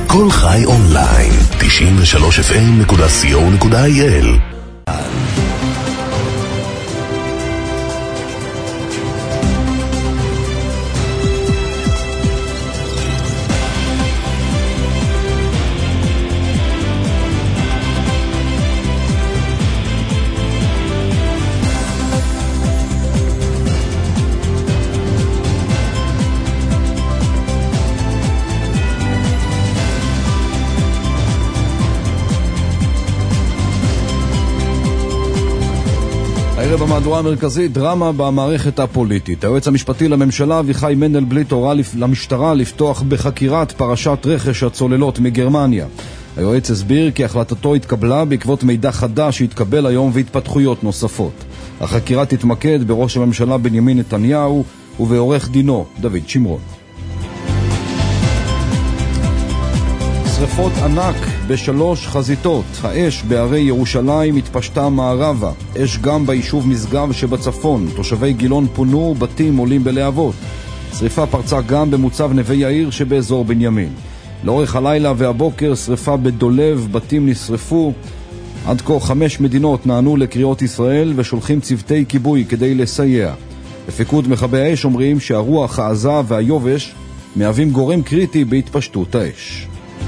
כל חי אונליין, 93fm.co.il. במהדורה המרכזית, דרמה במערכת הפוליטית. היועץ המשפטי לממשלה אביחי מנדלבליט הורה למשטרה לפתוח בחקירת פרשת רכש הצוללות מגרמניה. היועץ הסביר כי החלטתו התקבלה בעקבות מידע חדש שהתקבל היום והתפתחויות נוספות. החקירה תתמקד בראש הממשלה בנימין נתניהו ובעורך דינו דוד שמרון. שריפות ענק בשלוש חזיתות. האש בערי ירושלים התפשטה מערבה. אש גם ביישוב משגב שבצפון. תושבי גילון פונו, בתים עולים בלהבות. שריפה פרצה גם במוצב נווה יאיר שבאזור בנימין. לאורך הלילה והבוקר שריפה בדולב, בתים נשרפו. עד כה 5 מדינות נענו לקריאות ישראל ושולחים צוותי כיבוי כדי לסייע. בפיקוד מכבי האש אומרים שהרוח, העזה והיובש מהווים גורם קריטי בהתפשטות האש.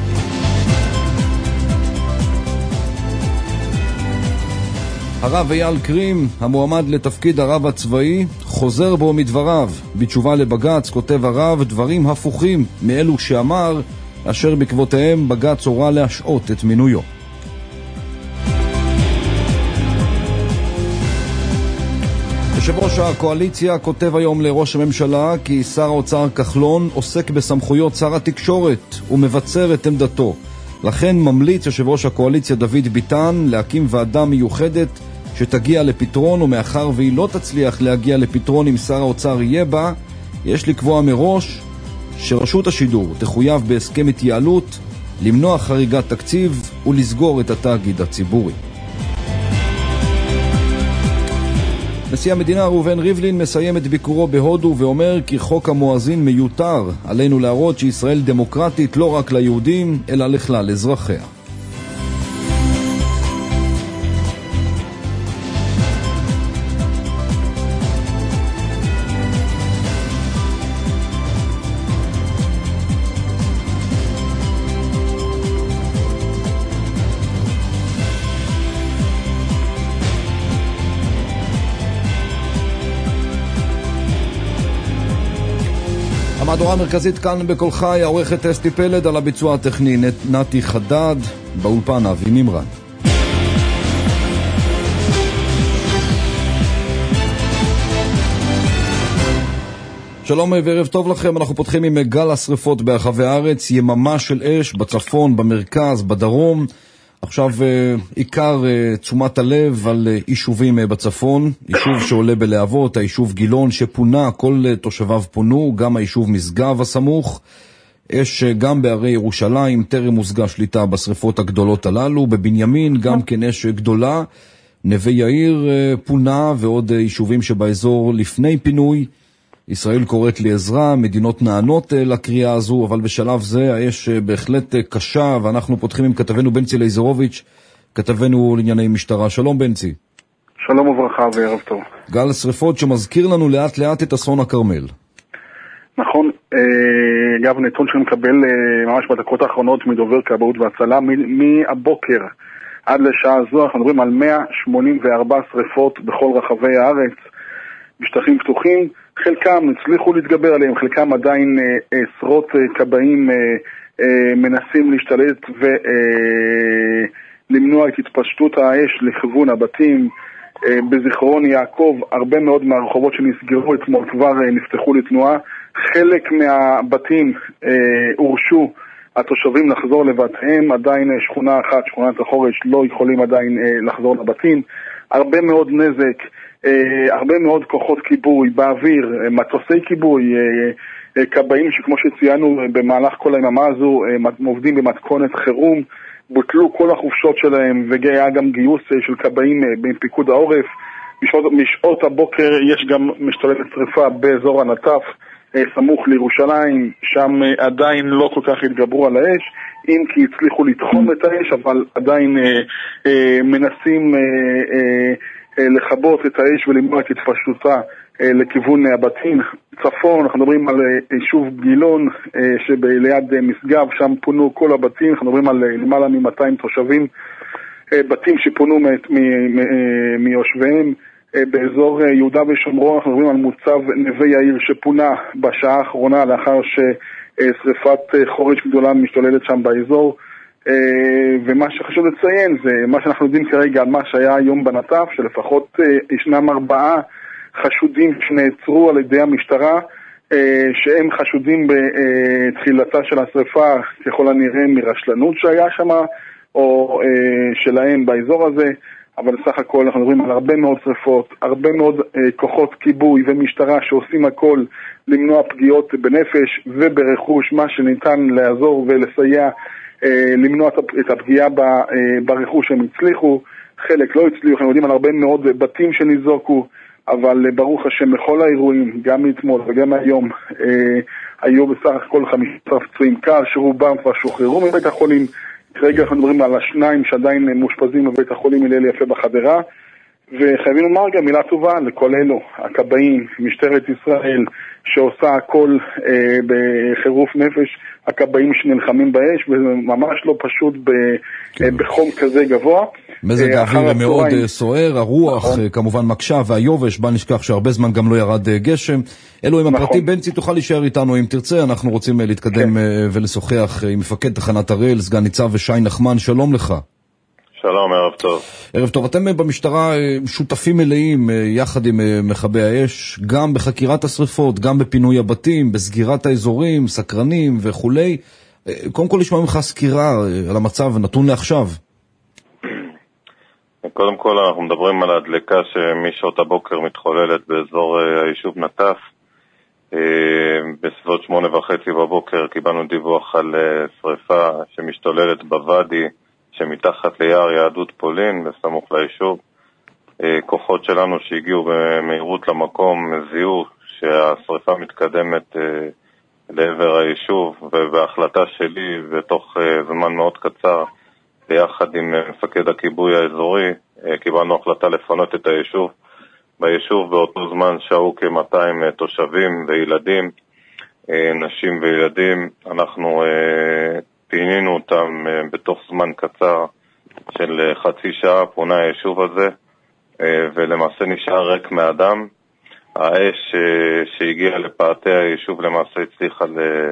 הרב אייל קרים, המועמד לתפקיד הרב הצבאי, חוזר בו מדבריו. בתשובה לבג"ץ כותב הרב דברים הפוכים מאלו שאמר, אשר בעקבותיהם בג"ץ הורה להשעות את מינויו. יושב ראש הקואליציה כותב היום לראש הממשלה כי שר האוצר כחלון עוסק בסמכויות שר התקשורת ומבצר את עמדתו. לכן ממליץ יושב ראש הקואליציה דוד ביטן להקים ועדה מיוחדת שתגיע לפתרון, ומאחר והיא לא תצליח להגיע לפתרון אם שר האוצר יהיה בה, יש לקבוע מראש שרשות השידור תחויב בהסכם התייעלות, למנוע חריגת תקציב ולסגור את התאגיד הציבורי. נשיא המדינה ראובן ריבלין מסיים את ביקורו בהודו ואומר כי חוק המואזין מיותר. עלינו להראות שישראל דמוקרטית לא רק ליהודים אלא לכלל אזרחיה. המהדורה המרכזית כאן בכל חי, העורכת אסתי פלד, על הביצוע הטכני נתי חדד, באולפן אבי מימרן. שלום וערב טוב לכם. אנחנו פותחים עם גל השריפות ברחבי הארץ, יממה של אש בצפון, במרכז, בדרום. עכשיו עיקר תשומת הלב על יישובים בצפון, יישוב שעולה בלהבות, היישוב גילון שפונה, כל תושביו פונו, גם היישוב משגב הסמוך. אש גם בערי ירושלים, טרם הושגה שליטה בשריפות הגדולות הללו. בבנימין גם כן אש גדולה, נווה יאיר פונה ועוד יישובים שבאזור לפני פינוי. ישראל קוראת לעזרה, מדינות נענות לקריאה הזו, אבל בשלב זה האש בהחלט קשה, ואנחנו פותחים עם כתבנו בנצי לייזרוביץ', כתבנו לענייני משטרה. שלום בנצי. שלום וברכה וערב טוב. גל שריפות שמזכיר לנו לאט לאט את אסון הכרמל. נכון, אגב נתון שנקבל ממש בדקות האחרונות מדובר כבאות והצלה, מהבוקר עד לשעה זו אנחנו מדברים על 184 שריפות בכל רחבי הארץ, בשטחים פתוחים. חלקם הצליחו להתגבר עליהם, חלקם עדיין עשרות כבאים מנסים להשתלט ולמנוע את התפשטות האש לכיוון הבתים. בזיכרון יעקב הרבה מאוד מהרחובות שנסגרו אתמול כבר נפתחו לתנועה. חלק מהבתים הורשו התושבים לחזור לבתיהם, עדיין שכונה אחת, שכונת החורש, לא יכולים עדיין לחזור לבתים. הרבה מאוד נזק, הרבה מאוד כוחות כיבוי באוויר, מטוסי כיבוי, כבאים שכמו שציינו במהלך כל היממה הזו עובדים במתכונת חירום, בוטלו כל החופשות שלהם והיה גם גיוס של כבאים בפיקוד העורף. משעות הבוקר יש גם משתוללת שריפה באזור הנטף, סמוך לירושלים, שם עדיין לא כל כך התגברו על האש, אם כי הצליחו לתחום את האש, אבל עדיין מנסים לכבות את האש ולמנוע את התפשטותה לכיוון הבתים. צפון, אנחנו מדברים על יישוב גילון שליד משגב, שם פונו כל הבתים, אנחנו מדברים על למעלה מ-200 תושבים, בתים שפונו מיושביהם. באזור יהודה ושומרון אנחנו מדברים על מוצב נווה יאיר שפונה בשעה האחרונה לאחר ששריפת חורש גדולה משתוללת שם באזור. ומה שחשוב לציין זה מה שאנחנו יודעים כרגע על מה שהיה היום בנטף, שלפחות ישנם 4 חשודים שנעצרו על ידי המשטרה, שהם חשודים בתחילתה של השריפה ככל הנראה מרשלנות שהיה שם או שלהם באזור הזה. אבל סך הכל אנחנו מדברים על הרבה מאוד שריפות, הרבה מאוד כוחות כיבוי ומשטרה שעושים הכל למנוע פגיעות בנפש וברכוש, מה שניתן לעזור ולסייע למנוע את הפגיעה ברכוש שהם הצליחו. חלק לא הצליחו, אנחנו יודעים על הרבה מאוד בתים שניזוקו, אבל ברוך השם בכל האירועים, גם מאתמול וגם היום, היו בסך הכל 15 פצועים קל שרובם כבר שוחררו מבית החולים. כרגע אנחנו מדברים על 2 שעדיין מאושפזים בבית החולים הלל יפה בחדרה, וחייבים לומר גם מילה טובה לכל אלו, הכבאים, משטרת ישראל שעושה הכל בחירוף נפש, הכבאים שנלחמים באש, וממש לא פשוט בחום כזה גבוה. מזג האוויר מאוד סוער, הרוח כמובן מקשה, והיובש, בל נשכח שהרבה זמן גם לא ירד גשם. אלו עם הפרטים. בנצי, תוכל להישאר איתנו אם תרצה, אנחנו רוצים להתקדם ולשוחח עם מפקד תחנת הראל, סגן ניצב שי נחמן, שלום לך. שלום, ערב טוב. ערב טוב, אתם במשטרה שותפים מלאים יחד עם מכבי האש, גם בחקירת השריפות, גם בפינוי הבתים, בסגירת האזורים, סקרנים וכולי. קודם כל לשמוע ממך סקירה על המצב נתון לעכשיו. קודם כל אנחנו מדברים על הדלקה שמשעות הבוקר מתחוללת באזור היישוב נטף. בסביבות 8:30 בבוקר קיבלנו דיווח על שריפה שמשתוללת בוואדי שמתחת ליער יהדות פולין בסמוך ליישוב. כוחות שלנו שהגיעו במהירות למקום זיהו שהשריפה מתקדמת לעבר היישוב, ובהחלטה שלי בתוך זמן מאוד קצר ביחד עם מפקד הכיבוי האזורי קיבלנו החלטה לפנות את היישוב. ביישוב באותו זמן שהו כ-200 תושבים וילדים, נשים וילדים. אנחנו פינינו אותם בתוך זמן קצר של חצי שעה, פונה היישוב הזה, ולמעשה נשאר ריק מאדם. האש שהגיעה לפאתי היישוב למעשה הצליחה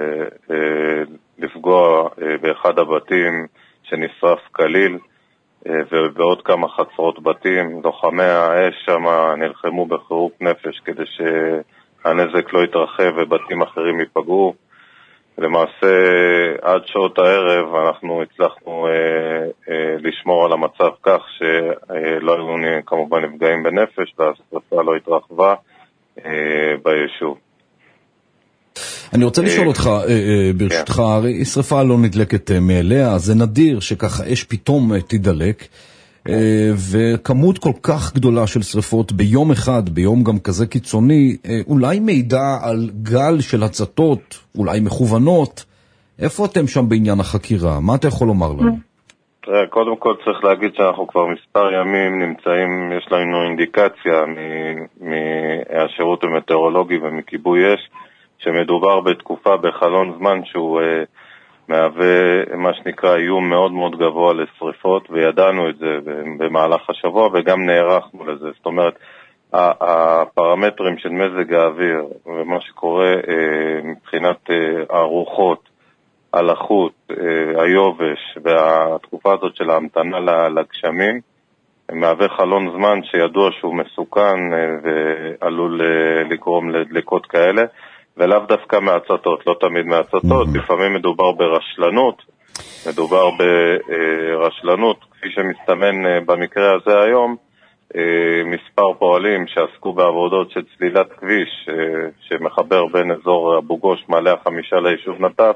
לפגוע באחד הבתים שנשרף כליל, ובעוד כמה חצרות בתים. לוחמי האש שם נלחמו בחירוף נפש כדי שהנזק לא יתרחב ובתים אחרים ייפגעו. למעשה עד שעות הערב אנחנו הצלחנו לשמור על המצב כך שלא היו כמובן נפגעים בנפש והשריפה לא התרחבה ביישוב. אני רוצה לשאול אותך, ברשותך, הרי שריפה לא נדלקת מאליה, זה נדיר שככה אש פתאום תדלק, וכמות כל כך גדולה של שריפות ביום אחד, ביום גם כזה קיצוני, אולי מידע על גל של הצתות, אולי מכוונות. איפה אתם שם בעניין החקירה? מה אתה יכול לומר לנו? קודם כל צריך להגיד שאנחנו כבר מספר ימים נמצאים, יש לנו אינדיקציה מהשירות המטאורולוגי ומכיבוי אש, שמדובר בתקופה בחלון זמן שהוא מהווה מה שנקרא איום מאוד מאוד גבוה לשריפות, וידענו את זה במהלך השבוע וגם נערכנו לזה. זאת אומרת, הפרמטרים של מזג האוויר ומה שקורה מבחינת הרוחות, הלחות, היובש והתקופה הזאת של ההמתנה לגשמים, מהווה חלון זמן שידוע שהוא מסוכן ועלול לגרום לדלקות כאלה. ולאו דווקא מהצתות, לא תמיד מהצתות, לפעמים מדובר ברשלנות, כפי שמסתמן במקרה הזה היום, מספר פועלים שעסקו בעבודות של צלילת כביש, שמחבר בין אזור אבו גוש מעלה החמישה ליישוב נטף,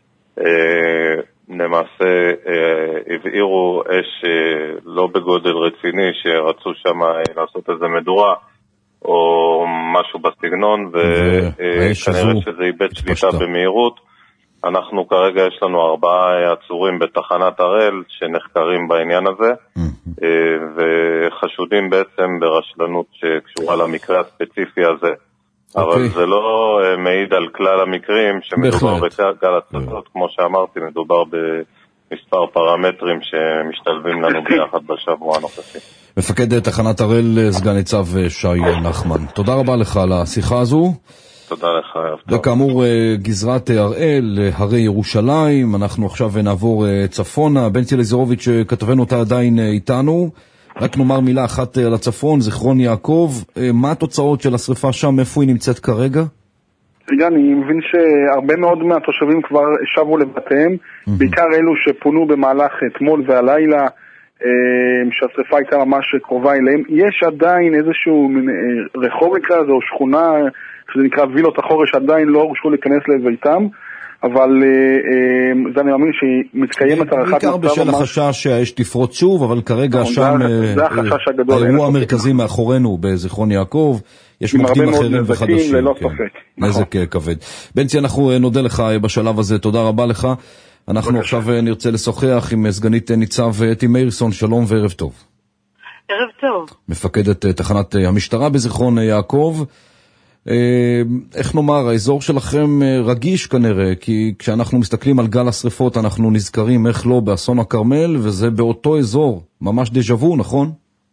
למעשה הבעירו אש לא בגודל רציני, שרצו שם לעשות איזה מדורה, או משהו בסגנון, וכנראה שזה איבד שליטה במהירות. אנחנו כרגע יש לנו 4 עצורים בתחנת הראל שנחקרים בעניין הזה, וחשודים בעצם ברשלנות שקשורה למקרה הספציפי הזה. אבל זה לא מעיד על כלל המקרים שמדובר בגל הצתות, כמו שאמרתי, מדובר במספר פרמטרים שמשתלבים לנו ביחד בשבוע הנוכחי. מפקד תחנת הראל, סגן ניצב שי נחמן, תודה רבה לך על השיחה הזו. תודה לך. וכאמור, גזרת הראל, הרי ירושלים, אנחנו עכשיו נעבור צפונה. בנצי לזירוביץ' כתבנו אותה עדיין איתנו. רק נאמר מילה אחת על הצפון, זיכרון יעקב, מה התוצאות של השריפה שם, איפה היא נמצאת כרגע? רגע, אני מבין שהרבה מאוד מהתושבים כבר שבו לבתיהם, בעיקר אלו שפונו במהלך אתמול והלילה, שהשריפה הייתה ממש קרובה אליהם. יש עדיין איזשהו רחוב כזה או שכונה, שזה נקרא וילות החורש, עדיין לא הורשו להיכנס לביתם, אבל זה אני מאמין שמתקיימת הערכת בעיקר בשל החשש שהאש תפרוץ שוב, אבל כרגע שם האירוע המרכזי מאחורינו בזיכרון יעקב, יש מוקדים אחרים וחדשים, נזק כבד. בנצי, אנחנו נודה לך בשלב הזה, תודה רבה לך. אנחנו עכשיו נרצה לשוחח עם סגנית ניצב אתי מאירסון, שלום וערב טוב. ערב טוב. מפקדת תחנת המשטרה בזיכרון יעקב. איך נאמר, האזור שלכם רגיש כנראה, כי כשאנחנו מסתכלים על גל השריפות אנחנו נזכרים איך לא באסון הכרמל, וזה באותו אזור, ממש דז'אבו, נכון?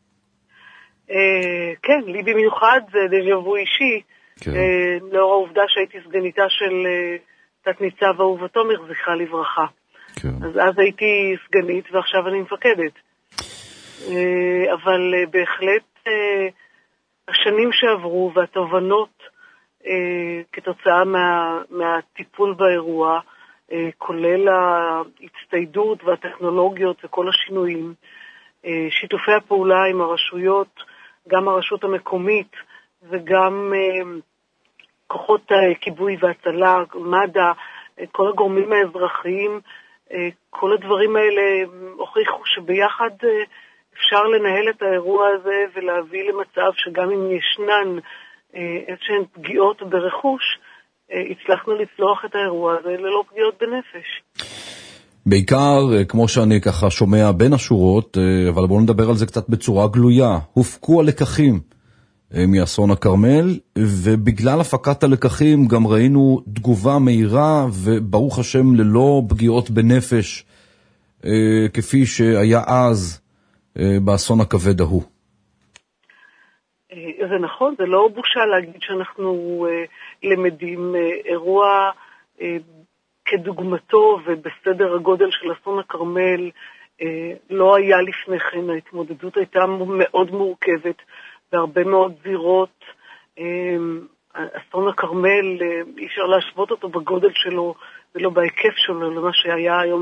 כן, לי במיוחד זה דז'אבו אישי, לאור העובדה שהייתי סגניתה של תת ניצב אהובה תומר, זכרה לברכה. אז הייתי סגנית ועכשיו אני מפקדת. אבל בהחלט השנים שעברו והתובנות כתוצאה מהטיפול באירוע, כולל ההצטיידות והטכנולוגיות וכל השינויים, שיתופי הפעולה עם הרשויות, גם הרשות המקומית וגם כוחות כיבוי והצלה, מד"א, כל הגורמים האזרחיים, כל הדברים האלה הוכיחו שביחד אפשר לנהל את האירוע הזה ולהביא למצב שגם אם ישנן איזשהן פגיעות ברכוש, הצלחנו לצלוח את האירוע הזה ללא פגיעות בנפש. בעיקר, כמו שאני ככה שומע בין השורות, אבל בואו נדבר על זה קצת בצורה גלויה, הופקו הלקחים מאסון הכרמל, ובגלל הפקת הלקחים גם ראינו תגובה מהירה, וברוך השם ללא פגיעות בנפש, כפי שהיה אז באסון הכבד ההוא. זה נכון, זה לא בושה להגיד שאנחנו למדים אירוע כדוגמתו ובסדר הגודל של אסון הכרמל לא היה לפני כן. ההתמודדות הייתה מאוד מורכבת בהרבה מאוד זירות. אסון הכרמל, אי אפשר להשוות אותו בגודל שלו ולא בהיקף שלו למה שהיה היום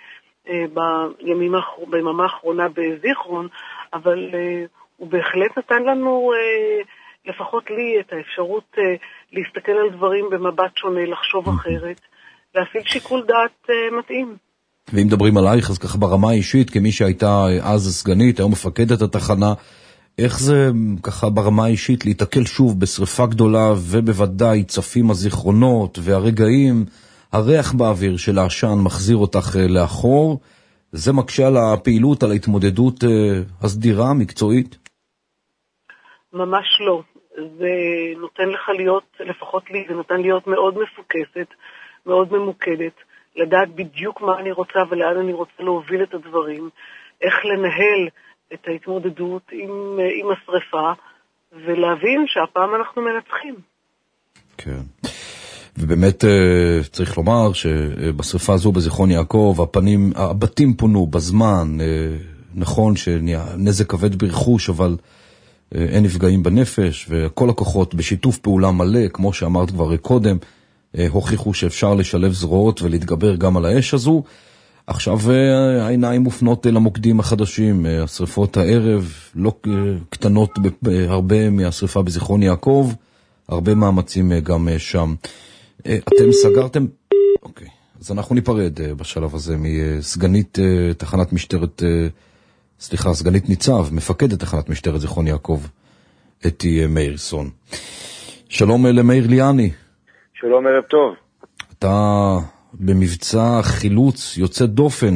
ביממה האחרונה בזיכרון, אבל הוא בהחלט נתן לנו, לפחות לי, את האפשרות להסתכל על דברים במבט שונה, לחשוב אחרת, להפעיל שיקול דעת מתאים. ואם מדברים עלייך, אז ככה ברמה האישית, כמי שהייתה אז סגנית, היום מפקדת התחנה, איך זה ככה ברמה האישית להתקל שוב בשריפה גדולה, ובוודאי צפים הזיכרונות והרגעים, הריח באוויר של העשן מחזיר אותך לאחור, זה מקשה על הפעילות, על ההתמודדות הסדירה, המקצועית? ממש לא. זה נותן לך להיות, לפחות לי, זה נותן להיות מאוד מפוקסת, מאוד ממוקדת, לדעת בדיוק מה אני רוצה ולאן אני רוצה להוביל את הדברים, איך לנהל את ההתמודדות עם השריפה, ולהבין שהפעם אנחנו מנצחים. כן. ובאמת צריך לומר שבשריפה הזו בזיכרון יעקב, הבתים פונו בזמן, נכון שנזק כבד ברכוש, אבל אין נפגעים בנפש, וכל הכוחות בשיתוף פעולה מלא, כמו שאמרת כבר קודם, הוכיחו שאפשר לשלב זרועות ולהתגבר גם על האש הזו. עכשיו העיניים מופנות למוקדים החדשים, השריפות הערב לא קטנות הרבה מהשריפה בזיכרון יעקב, הרבה מאמצים גם שם. אתם סגרתם? אוקיי, אז אנחנו ניפרד בשלב הזה מסגנית תחנת משטרת, סגנית ניצב, מפקדת תחנת משטרת זיכרון יעקב, אתי מאירסון. שלום למאיר ליאני. שלום, ערב טוב. אתה במבצע חילוץ יוצא דופן,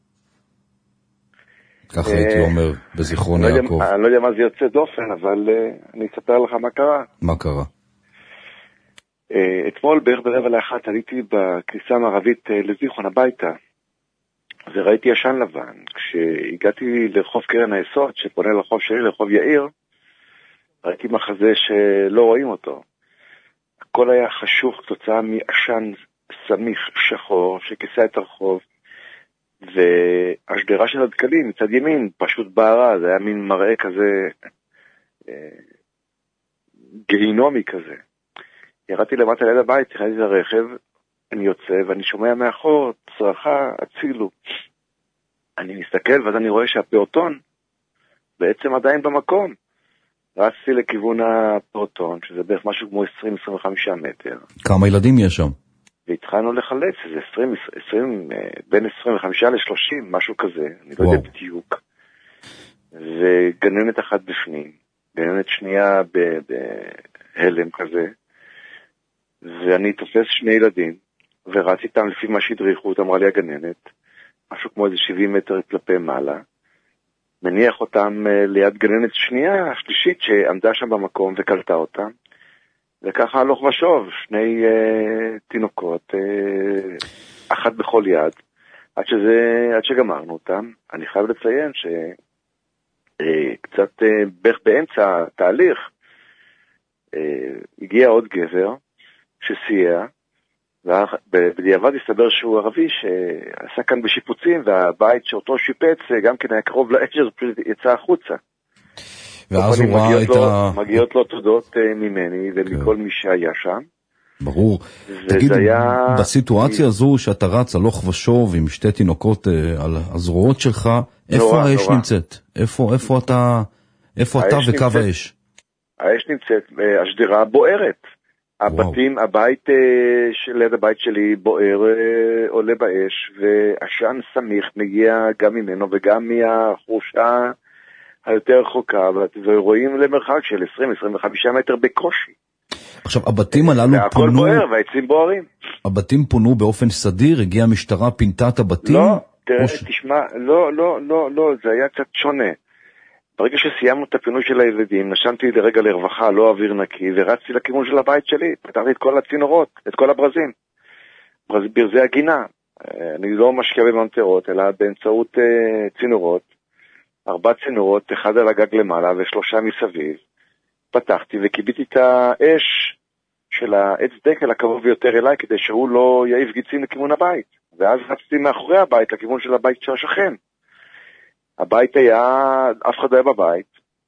ככה הייתי אומר, בזיכרון יעקב. אני לא יודע מה זה יוצא דופן, אבל אני אספר לך מה קרה. מה קרה? אתמול בערך 12:45 עליתי בכניסה המערבית לזיכרון הביתה, וראיתי ישן לבן. כשהגעתי לרחוב קרן היסוד, שפונה לרחוב שלי, לרחוב יאיר, ראיתי מחזה שלא רואים אותו. הכל היה חשוך כתוצאה מעשן סמיך שחור שכיסה את הרחוב, והשדרה של הדקלים מצד ימין פשוט בערה. זה היה מין מראה כזה גיהינומי כזה. ירדתי למטה ליד הבית, נכנסתי לרכב, אני יוצא ואני שומע מאחור צרחה, הצילו. אני מסתכל ואז אני רואה שהפעוטון בעצם עדיין במקום. רצתי לכיוון הפעוטון, שזה בערך משהו כמו 20-25 מטר. כמה ילדים יש שם? והתחלנו לחלץ, זה 20, בין 25 ל-30, משהו כזה, אני לא יודע בדיוק. וגננת אחת בפנים, גננת שנייה בהלם כזה, ואני תופס שני ילדים, ורץ איתם לפי מה שהדריכו, אמרה לי הגננת, משהו כמו איזה 70 מטר כלפי מעלה, מניח אותם ליד גננת שנייה, שלישית, שעמדה שם במקום וקלטה אותם, וככה הלוך ושוב, שני תינוקות, אחת בכל יד, עד שגמרנו אותם. אני חייב לציין שקצת בערך באמצע התהליך, הגיע עוד גבר שסייע, ובדיעבד הסתבר שהוא ערבי שעשה כאן בשיפוצים, והבית שאותו שיפץ גם כן היה קרוב לאש, אז פשוט יצא החוצה. ואז הוא ראה את מגיעות לו תודות ממני ומכל מי שהיה שם. ברור. תגיד, בסיטואציה הזו שאתה רץ הלוך ושוב עם שתי תינוקות על הזרועות שלך, איפה האש נמצאת? איפה אתה וקו האש? האש נמצאת, השדרה בוערת. הבית ליד הבית שלי בוער, עולה באש, ועשן סמיך מגיע גם ממנו וגם מהחורשה היותר רחוקה, ורואים למרחק של 20-25 מטר בקושי. עכשיו, הבתים הללו הכל פונו... בוער והעצים בוערים. הבתים פונו באופן סדיר? הגיעה המשטרה, פינתה את הבתים? לא, תשמע, לא, זה היה קצת שונה. ברגע שסיימנו את הפינוי של הילדים, נשמתי לרגע לרווחה, לא אוויר נקי, ורצתי לכיוון של הבית שלי, פתחתי את כל הצינורות, את כל הברזים. ברזי הגינה. אני לא משקיע בממטרות, אלא באמצעות צינורות. 4 צינורות, 1 על הגג למעלה ו3 מסביב. פתחתי וקיביתי את האש של העץ דקל הקרוב ביותר אליי, כדי שהוא לא יעיף גיצים לכיוון הבית. ואז רצתי מאחורי הבית, לכיוון של הבית של השכן. הבית היה, אף אחד היה בבית,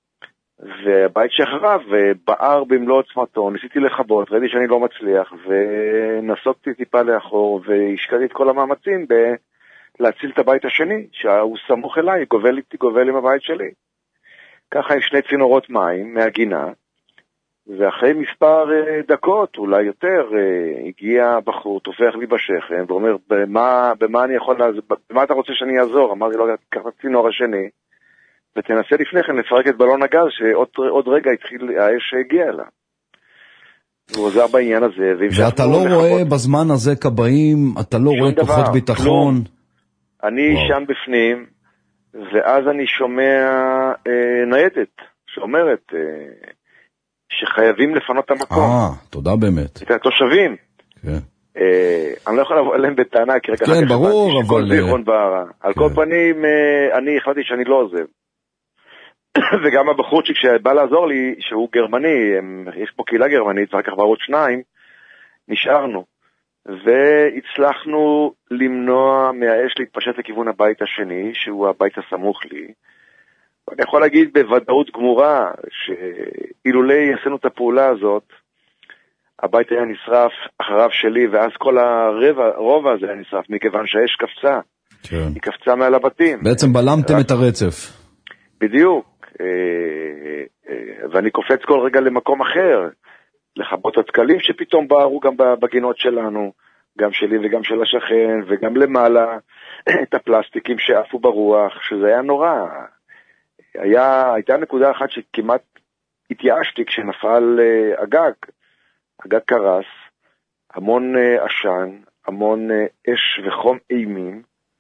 והבית שאחריו בער במלוא עוצמתו, ניסיתי לחבות, ראיתי שאני לא מצליח, ונסוקתי טיפה לאחור, והשקעתי את כל המאמצים להציל את הבית השני, שהוא סמוך אליי, גובל עם הבית שלי. ככה עם 2 צינורות מים מהגינה, ואחרי מספר דקות, אולי יותר, הגיע בחור, תופח לי בשכם, ואומר, במה אני יכול לעזור, במה אתה רוצה שאני אעזור? אמרתי לו, קח את הצינור השני, ותנסה לפני כן לפרק את בלון הגז, שעוד רגע האש הגיע אליו. הוא עוזר בעניין הזה, ואתה לא רואה בזמן הזה קבעים, אתה לא רואה כוחות ביטחון? אני שם בפנים, ואז אני שומע ניידת, שאומרת שחייבים לפנות את המקום. תודה באמת. את התושבים. כן. אני לא יכול לבוא אליהם בטענה, כי רגע כן, ברור, אבל... על כל פנים, אני החלטתי שאני לא עוזב. וגם הבחורצ'יק שבא לעזור לי, שהוא גרמני, יש פה קהילה גרמנית, ואחר כך בערוץ 2, נשארנו. והצלחנו למנוע מהאש להתפשט לכיוון הבית השני, שהוא הבית הסמוך לי. ואני יכול להגיד בוודאות גמורה, שאילולי עשינו את הפעולה הזאת, הבית היה נשרף אחריו שלי, ואז כל הרובע הזה היה נשרף, מכיוון שהאש קפצה. כן. היא קפצה מעל הבתים. בעצם בלמתם את הרצף. בדיוק. ואני קופץ כל רגע למקום אחר, לחבות התקלים שפתאום בערו גם בגינות שלנו, גם שלי וגם של השכן, וגם למעלה, את הפלסטיקים שעפו ברוח, שזה היה נורא. הייתה נקודה אחת שכמעט התייאשתי כשנפל הגג קרס, המון עשן, המון אש וחום אימים,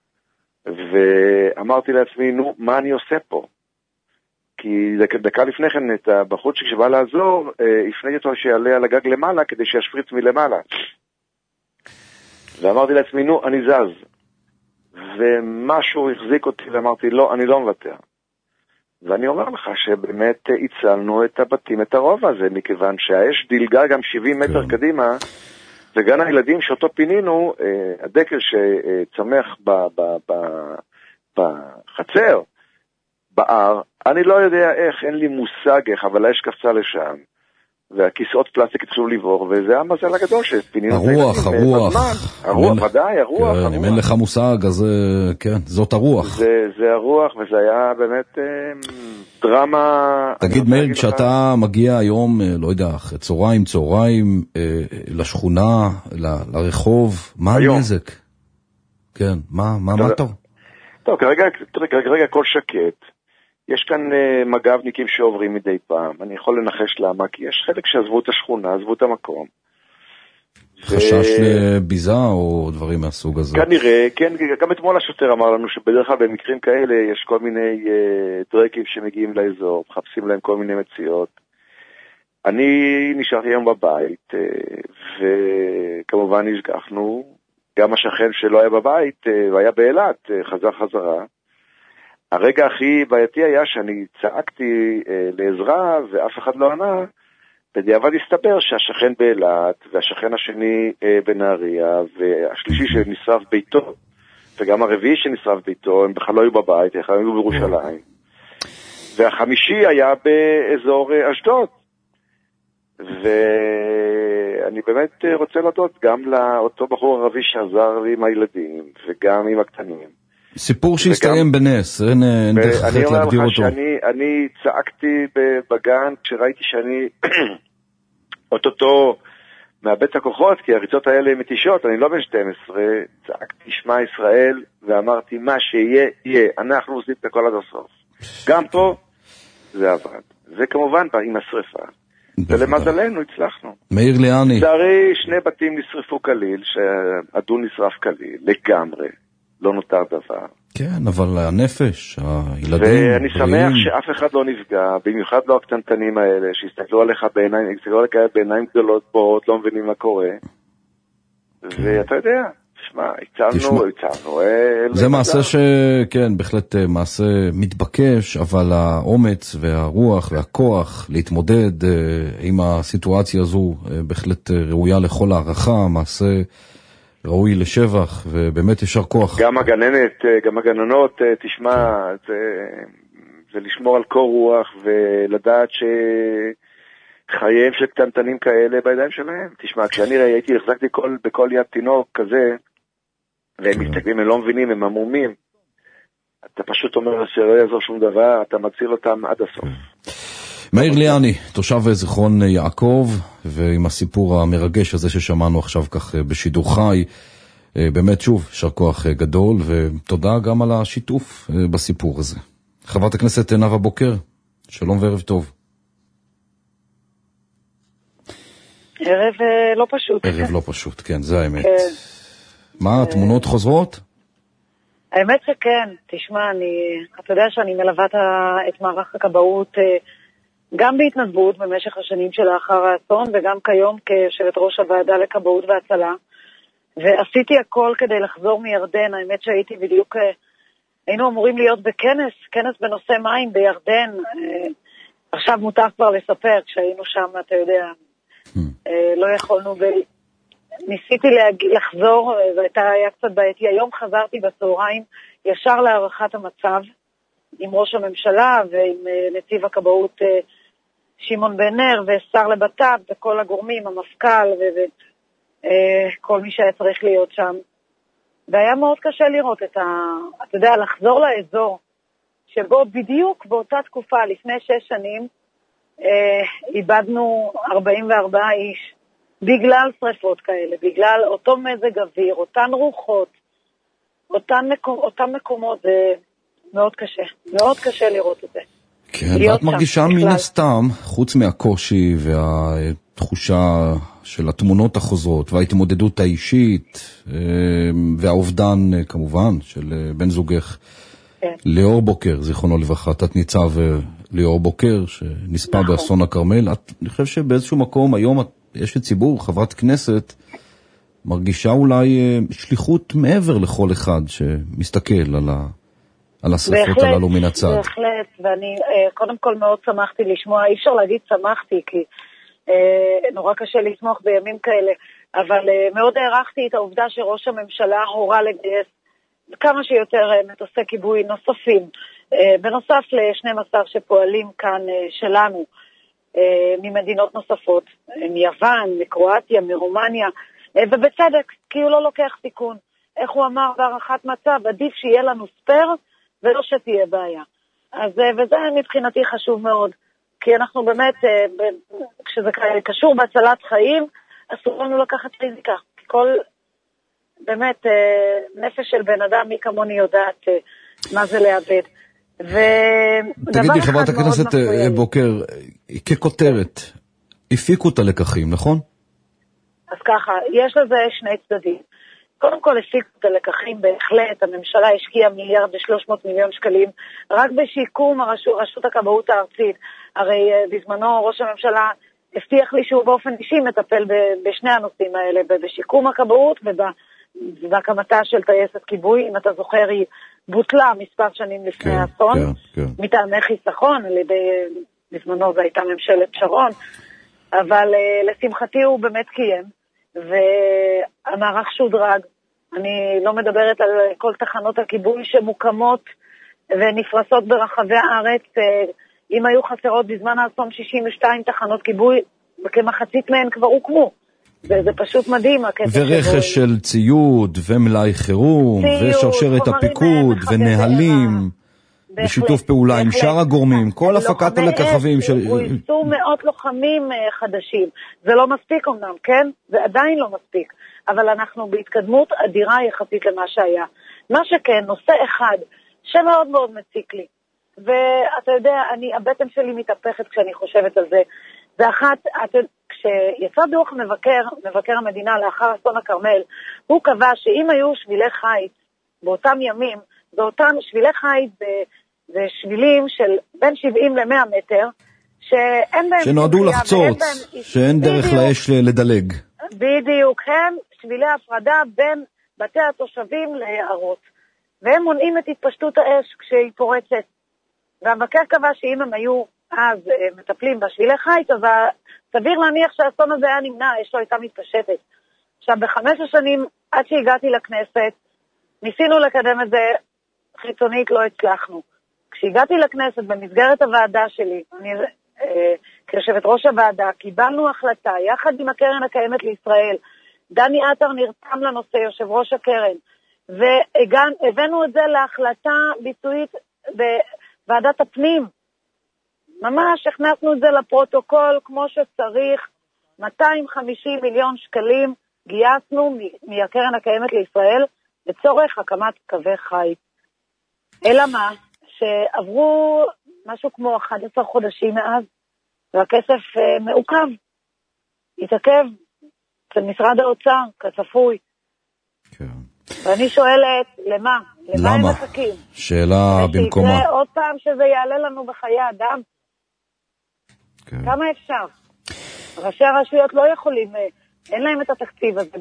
ואמרתי לעצמי, נו, מה אני עושה פה? כי דקה לפני כן, את הבחורצ'יק שבא לעזור, הפניתי אותו שיעלה על הגג למעלה, כדי שישפריץ מלמעלה. ואמרתי לעצמי, נו, אני זז. ומשהו החזיק אותי, ואמרתי, לא, אני לא מוותר. ואני אומר לך שבאמת הצלנו את הבתים, את הרוב הזה, מכיוון שהאש דילגה גם 70 מטר קדימה, וגן הילדים שאותו פינינו, הדקל שצמח בחצר, בער, אני לא יודע איך, אין לי מושג איך, אבל האש קפצה לשם, והכיסאות פלסטיק התחילו לברור, וזה המזל הגדול שפינינו את הילדים. הרוח, ודאי, הרוח. אם אין לך מושג, אז כן, זאת הרוח. זה הרוח, וזה היה באמת דרמה. תגיד מאיר, כשאתה מגיע היום, לא יודע, צהריים, לשכונה, לרחוב, מה הנזק? כן, מה טוב? טוב, כרגע הכל שקט. יש כאן מג"בניקים שעוברים מדי פעם. אני יכול לנחש למה, כי יש חלק שעזבו את השכונה, עזבו את המקום. חשש לביזה או דברים מהסוג הזה? כנראה, כן, גם אתמול השוטר אמר לנו שבדרך כלל במקרים כאלה יש כל מיני דרקים שמגיעים לאזור, מחפשים להם כל מיני מציאות. אני נשארתי היום בבית, וכמובן נשגחנו, גם השכן שלא היה בבית, והיה באילת, חזרה. הרגע הכי בעייתי היה שאני צעקתי לעזרה ואף אחד לא ענה, בדיעבד הסתבר שהשכן באילת והשכן השני בנהריה והשלישי שנשרף ביתו וגם הרביעי שנשרף ביתו, הם בכלל לא היו בבית, הם היו בירושלים, והחמישי היה באזור אשדוד. ואני באמת רוצה להודות גם לאותו בחור ערבי שעזר לי עם הילדים וגם עם הקטנים. סיפור שהסתיים בנס, אין דרך אחרת להגדיר אותו. אני צעקתי בגן כשראיתי שאני אותו מאבד את הכוחות, כי הריצות האלה מתישות, אני לא בן 12, צעקתי שמע ישראל, ואמרתי מה שיהיה, יהיה, אנחנו עושים את הכל עד הסוף. גם פה זה עבד. זה כמובן עם השריפה. ולמזלנו הצלחנו. מאיר ליאני. לצערי 2 בתים נשרפו כליל, שהדון נשרף כליל, לגמרי. לא נותר דבר. כן, אבל הנפש, הילדים... ואני שמח שאף אחד לא נפגע, במיוחד לא הקטנטנים האלה, שהסתכלו עליך בעיניים גדולות בורות, לא מבינים מה קורה. ואתה יודע, הצלנו. זה מעשה שכן, בהחלט מעשה מתבקש, אבל האומץ והרוח והכוח להתמודד עם הסיטואציה הזו, בהחלט ראויה לכל הערכה, מעשה... ראוי לשבח, ובאמת ישר כוח. גם הגננות, תשמע, זה לשמור על קור רוח, ולדעת שחייהם של קטנטנים כאלה בידיים שלהם. תשמע, כשאני הייתי, החזקתי בכל יד תינוק כזה, והם מסתכלים, הם לא מבינים, הם עמומים. אתה פשוט אומר שלא יעזור שום דבר, אתה מציל אותם עד הסוף. מאיר ליאני, תושב זיכרון יעקב, ועם הסיפור המרגש הזה ששמענו עכשיו כך בשידור חי, באמת שוב, שר כוח גדול, ותודה גם על השיתוף בסיפור הזה. חברת הכנסת נאוה בוקר, שלום וערב טוב. ערב לא פשוט. ערב לא פשוט, כן, זה האמת. מה, התמונות חוזרות? האמת שכן, תשמע, אתה יודע שאני מלווה את מערך הכבאות גם בהתנדבות במשך השנים שלאחר האסון, וגם כיום כיושבת ראש הוועדה לכבאות והצלה, ועשיתי הכל כדי לחזור מירדן. האמת שהייתי בדיוק, היינו אמורים להיות כנס בנושא מים בירדן, עכשיו מותר כבר לספר, כשהיינו שם, אתה יודע, לא יכולנו, ניסיתי לחזור, זה היה קצת בעייתי. היום חזרתי בצהריים ישר להערכת המצב, עם ראש הממשלה ועם נציב הכבאות שמעון בנר ושר לבט"פ וכל הגורמים, המפכ"ל וכל מי שהיה צריך להיות שם. והיה מאוד קשה לראות אתה יודע, לחזור לאזור שבו בדיוק באותה תקופה, לפני 6 שנים, איבדנו 44 איש בגלל שריפות כאלה, בגלל אותו מזג אוויר, אותן רוחות, אותם מקומות. זה מאוד קשה לראות את זה. כן, ואת מרגישה מן הסתם, חוץ מהקושי והתחושה של התמונות החוזרות וההתמודדות האישית והאובדן כמובן של בן זוגך ליאור בוקר, זיכרונו לברכה, תת ניצב ליאור בוקר שנספה באסון הכרמל. אני חושב שבאיזשהו מקום היום יש ציבור, חברת כנסת, מרגישה אולי שליחות מעבר לכל אחד שמסתכל על השריפות הללו מן הצד. בהחלט, ואני קודם כל מאוד שמחתי לשמוע, אי אפשר להגיד שמחתי, כי נורא קשה לשמוח בימים כאלה, אבל מאוד הערכתי את העובדה שראש הממשלה הורה לגייס כמה שיותר מטוסי כיבוי נוספים, בנוסף ל-12 שפועלים כאן שלנו, ממדינות נוספות, מיוון, מקרואטיה, מרומניה, ובצדק, כי הוא לא לוקח סיכון. איך הוא אמר בערכת מצב, עדיף שיהיה לנו ספר ולא שתהיה בעיה. אז וזה מבחינתי חשוב מאוד, כי אנחנו באמת, כשזה קשור בהצלת חיים, אסור לנו לקחת ריזיקה. כל באמת נפש של בן אדם, מי כמוני יודעת מה זה לאבד. תגידי, חברת הכנסת בוקר, ככותרת, הפיקו את הלקחים, נכון? אז ככה, יש לזה שני צדדים. קודם כל הפיקו את הלקחים, בהחלט, הממשלה השקיעה 1,300,000,000 שקלים, רק בשיקום רשות הכבאות הארצית. הרי בזמנו ראש הממשלה הבטיח לי שהוא באופן אישי מטפל בשני הנושאים האלה, בשיקום הכבאות ובהקמתה של טייסת כיבוי. אם אתה זוכר, היא בוטלה מספר שנים לפני האסון, מטעמי חיסכון, על ידי, בזמנו זו הייתה ממשלת שרון, אבל לשמחתי הוא באמת קיים, והמערך שודרג. אני לא מדברת על כל תחנות הכיבוי שמוקמות ונפרסות ברחבי הארץ. אם היו חסרות בזמן האסון 62 תחנות כיבוי, וכמחצית מהן כבר הוקמו. זה פשוט מדהים. ורכש של ציוד ומלאי חירום ושרשרת הפיקוד ונהלים בשיתוף פעולה עם שאר הגורמים, כל הפקת הלקחים גויסו מאות לוחמים חדשים. זה לא מספיק אמנם, כן? זה עדיין לא מספיק, אבל אנחנו בהתקדמות אדירה יחסית למה שהיה. מה שכן, נושא אחד שמאוד מאוד מציק לי, ואתה יודע, הבטן שלי מתהפכת כשאני חושבת על זה. זה אחת, כשיצא דוח מבקר המדינה לאחר אסון הכרמל, הוא קבע שאם היו שבילי חיץ באותם ימים, באותם שבילי חיץ זה שבילים של בין 70 ל-100 מטר, שאין בהם... שנועדו לחצות, שאין דרך לאש לדלג. בדיוק, הם שבילי הפרדה בין בתי התושבים ליערות, והם מונעים את התפשטות האש כשהיא פורצת. והמבקר קבע שאם הם היו אז מטפלים בשבילי חיץ, אז סביר להניח שהאסון הזה היה נמנע, האש לא הייתה מתפשטת. עכשיו, ב5 השנים, עד שהגעתי לכנסת, ניסינו לקדם את זה חיצונית, לא הצלחנו. כשהגעתי לכנסת, במסגרת הוועדה שלי, אני כיושבת ראש הוועדה, קיבלנו החלטה, יחד עם הקרן הקיימת לישראל, דני עטר נרתם לנושא, יושב ראש הקרן, והבאנו את זה להחלטה ביצועית בוועדת הפנים. ממש הכנסנו את זה לפרוטוקול כמו שצריך, 250 מיליון שקלים גייסנו מהקרן הקיימת לישראל לצורך הקמת קווי חיץ. אלא מה? שעברו משהו כמו 11 חודשים מאז, והכסף מעוכב, התעכב אצל משרד האוצר, כצפוי. כן. ואני שואלת, למה? למה הם מחכים? שאלה במקומה. ושיקרה עוד פעם שזה יעלה לנו בחיי אדם? כן. כמה אפשר? ראשי הרשויות לא יכולים, אין להם את התקציב הזה,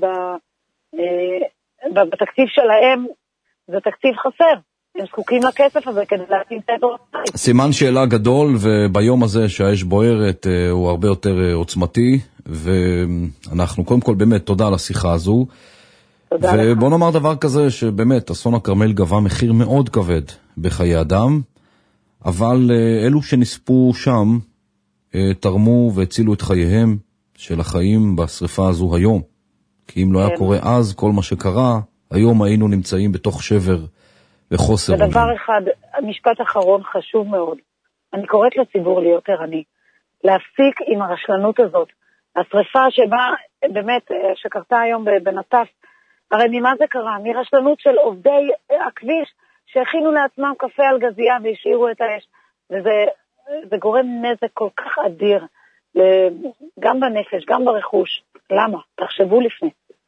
בתקציב שלהם זה תקציב חסר. הם זקוקים לכסף הזה כדי להקים את הדור. סימן שאלה גדול, וביום הזה שהאש בוערת הוא הרבה יותר עוצמתי, ואנחנו קודם כל באמת תודה על השיחה הזו. ובוא נאמר דבר כזה, שבאמת אסון הכרמל גבה מחיר מאוד כבד בחיי אדם, אבל אלו שנספו שם תרמו והצילו את חייהם של החיים בשריפה הזו היום. כי אם לא היה קורה אז כל מה שקרה, היום היינו נמצאים בתוך שבר וחוסר עולם. ודבר אחד, משפט אחרון חשוב מאוד. אני קוראת לציבור להיות ערני, להפסיק עם הרשלנות הזאת. השריפה שבה, באמת, שקרתה היום בנטף, הרי ממה זה קרה? מרשלנות של עובדי הכביש שהכינו לעצמם קפה על גזייה והשאירו את האש. וזה גורם נזק כל כך אדיר גם בנפש, גם ברכוש. למה? תחשבו לפני.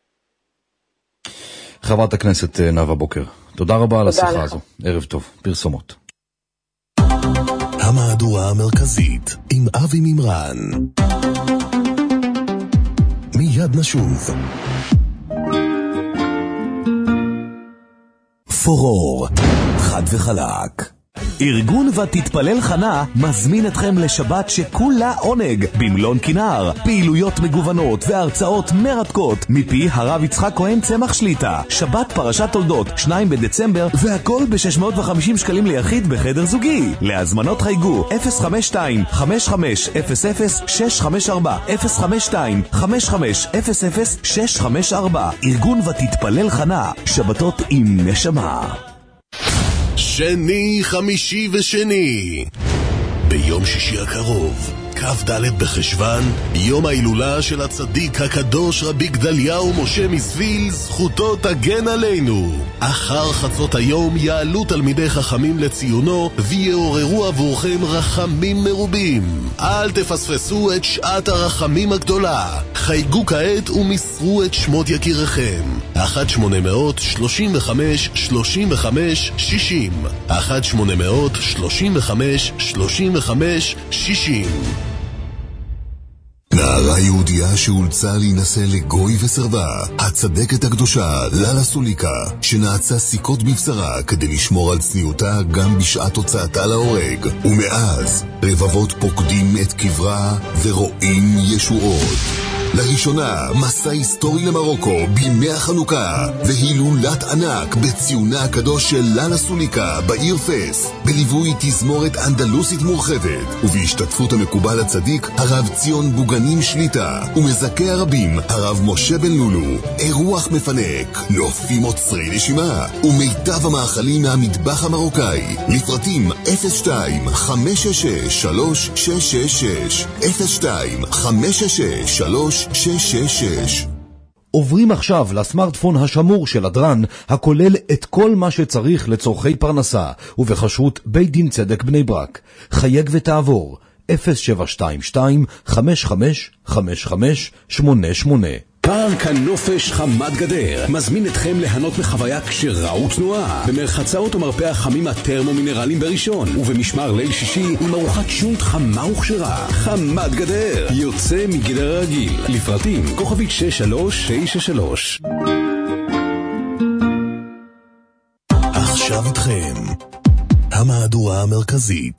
חברת הכנסת נאוה בוקר, תודה רבה על השיחה הזו. ערב טוב, פרסומות. המהדורה המרכזית עם אבי מימרן. מיד נשוב. פורור, חד וחלק. ארגון ותתפלל חנה מזמין אתכם לשבת שכולה עונג במלון כינר, פעילויות מגוונות והרצאות מרתקות מפי הרב יצחק כהן צמח שליטה. שבת פרשת תולדות 2 בדצמבר והכל ב-650 שקלים ליחיד בחדר זוגי. להזמנות חייגו 052-550-654 052-550-654. ארגון ותתפלל חנה, שבתות עם נשמה. שני, חמישי ושני. ביום שישי הקרוב, כ"ד בחשוון, יום ההילולה של הצדיק הקדוש רבי גדליהו משה מסוויל, זכותו תגן עלינו. אחר חצות היום יעלו תלמידי חכמים לציונו ויעוררו עבורכם רחמים מרובים. אל תפספסו את שעת הרחמים הגדולה. חייגו כעת ומסרו את שמות יקיריכם. 1-800-35-35-60 1-800-35-35-60. נערה יהודיה שאולצה להינשא לגוי וסרבה, הצדקת הקדושה ללה סוליקה, שנעצה סיכות בבשרה כדי לשמור על צניעותה גם בשעת הוצאתה להורג, ומאז רבבות פוקדים את קברה ורואים ישועות. לראשונה מסע היסטורי למרוקו בימי החנוכה, והילולת ענק בציונה הקדוש של ללה סוליקה בעיר פס, בליווי תזמורת אנדלוסית מורחבת, ובהשתתפות המקובל הצדיק הרב ציון בוגנים שליטה, ומזכה הרבים הרב משה בן לולו. אירוח מפנק, נופים עוצרי נשימה, ומיטב המאכלים מהמטבח המרוקאי. לפרטים 02-566-3666 עוברים עכשיו לסמארטפון השמור של הדרן, הכולל את כל מה שצריך לצורכי פרנסה, ובחשרות בית דין צדק בני ברק. חייג ותעבור 0722-555588. פארק הנופש חמת גדר מזמין אתכם ליהנות מחוויה כשרה ותנועה במרחצאות ומרפא החמים הטרמו-מינרליים בראשון, ובמשמר ליל שישי עם ארוחת שונט חמה וכשרה. חמת גדר יוצא מגדר הרגיל. לפרטים כוכבית 6393. עכשיו איתכם המהדורה המרכזית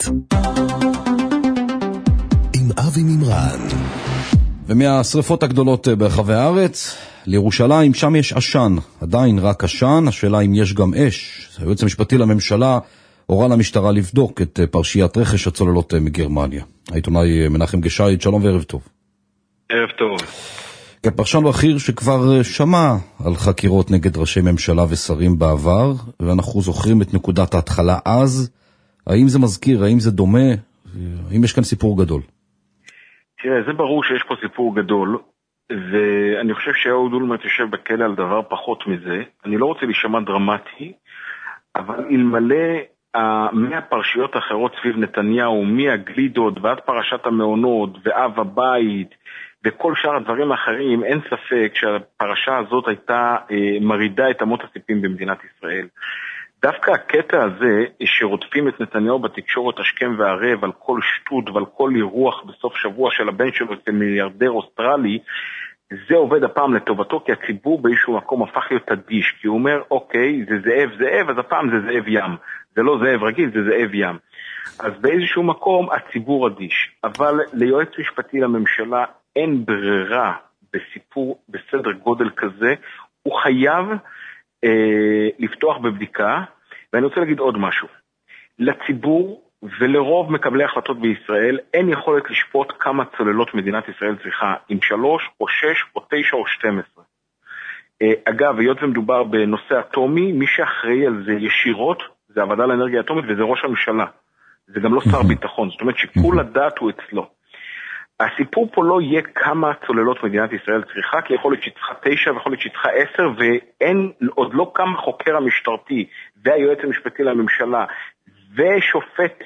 עם אבי מימרן. ומהשריפות הגדולות ברחבי הארץ, לירושלים, שם יש עשן, עדיין רק עשן, השאלה אם יש גם אש. היועץ המשפטי לממשלה הורה למשטרה לבדוק את פרשיית רכש הצוללות מגרמניה. העיתונאי מנחם גשייד, שלום וערב טוב. ערב טוב. כפרשן בכיר שכבר שמע על חקירות נגד ראשי ממשלה ושרים בעבר, ואנחנו זוכרים את נקודת ההתחלה אז, האם זה מזכיר, האם זה דומה, האם יש כאן סיפור גדול? תראה, זה ברור שיש פה סיפור גדול, ואני חושב שאהוד אולמרט יושב בכלא על דבר פחות מזה. אני לא רוצה להישמע דרמטי, אבל אלמלא מהפרשיות האחרות סביב נתניהו, מהגלידות ועד פרשת המעונות ואב הבית וכל שאר הדברים האחרים, אין ספק שהפרשה הזאת הייתה מרידה את אמות הסיפים במדינת ישראל. דווקא הקטע הזה שרודפים את נתניהו בתקשורת השכם והערב על כל שטות ועל כל אירוח בסוף שבוע של הבן שלו אצל מיליארדר אוסטרלי, זה עובד הפעם לטובתו, כי הציבור באיזשהו מקום הפך להיות אדיש, כי הוא אומר, אוקיי, זה זאב, אז הפעם זה זאב ים. זה לא זאב רגיל, זה זאב ים. אז באיזשהו מקום הציבור אדיש. אבל ליועץ משפטי לממשלה אין ברירה בסיפור בסדר גודל כזה, הוא חייב לפתוח בבדיקה. ואני רוצה להגיד עוד משהו. לציבור ולרוב מקבלי החלטות בישראל אין יכולת לשפוט כמה צוללות מדינת ישראל צריכה, עם 3 או 6 או 9 או 12. אגב, היות ומדובר בנושא אטומי, מי שאחראי על זה ישירות זה הוועדה לאנרגיה אטומית, וזה ראש הממשלה. זה גם לא שר ביטחון, זאת אומרת שיקול הדעת הוא אצלו. הסיפור פה לא יהיה כמה צוללות מדינת ישראל צריכה, כי יכול להיות שצריכה 9 ויכול להיות שצריכה 10, ואין עוד לא כמה חוקר המשטרתי והיועץ המשפטי לממשלה ושופט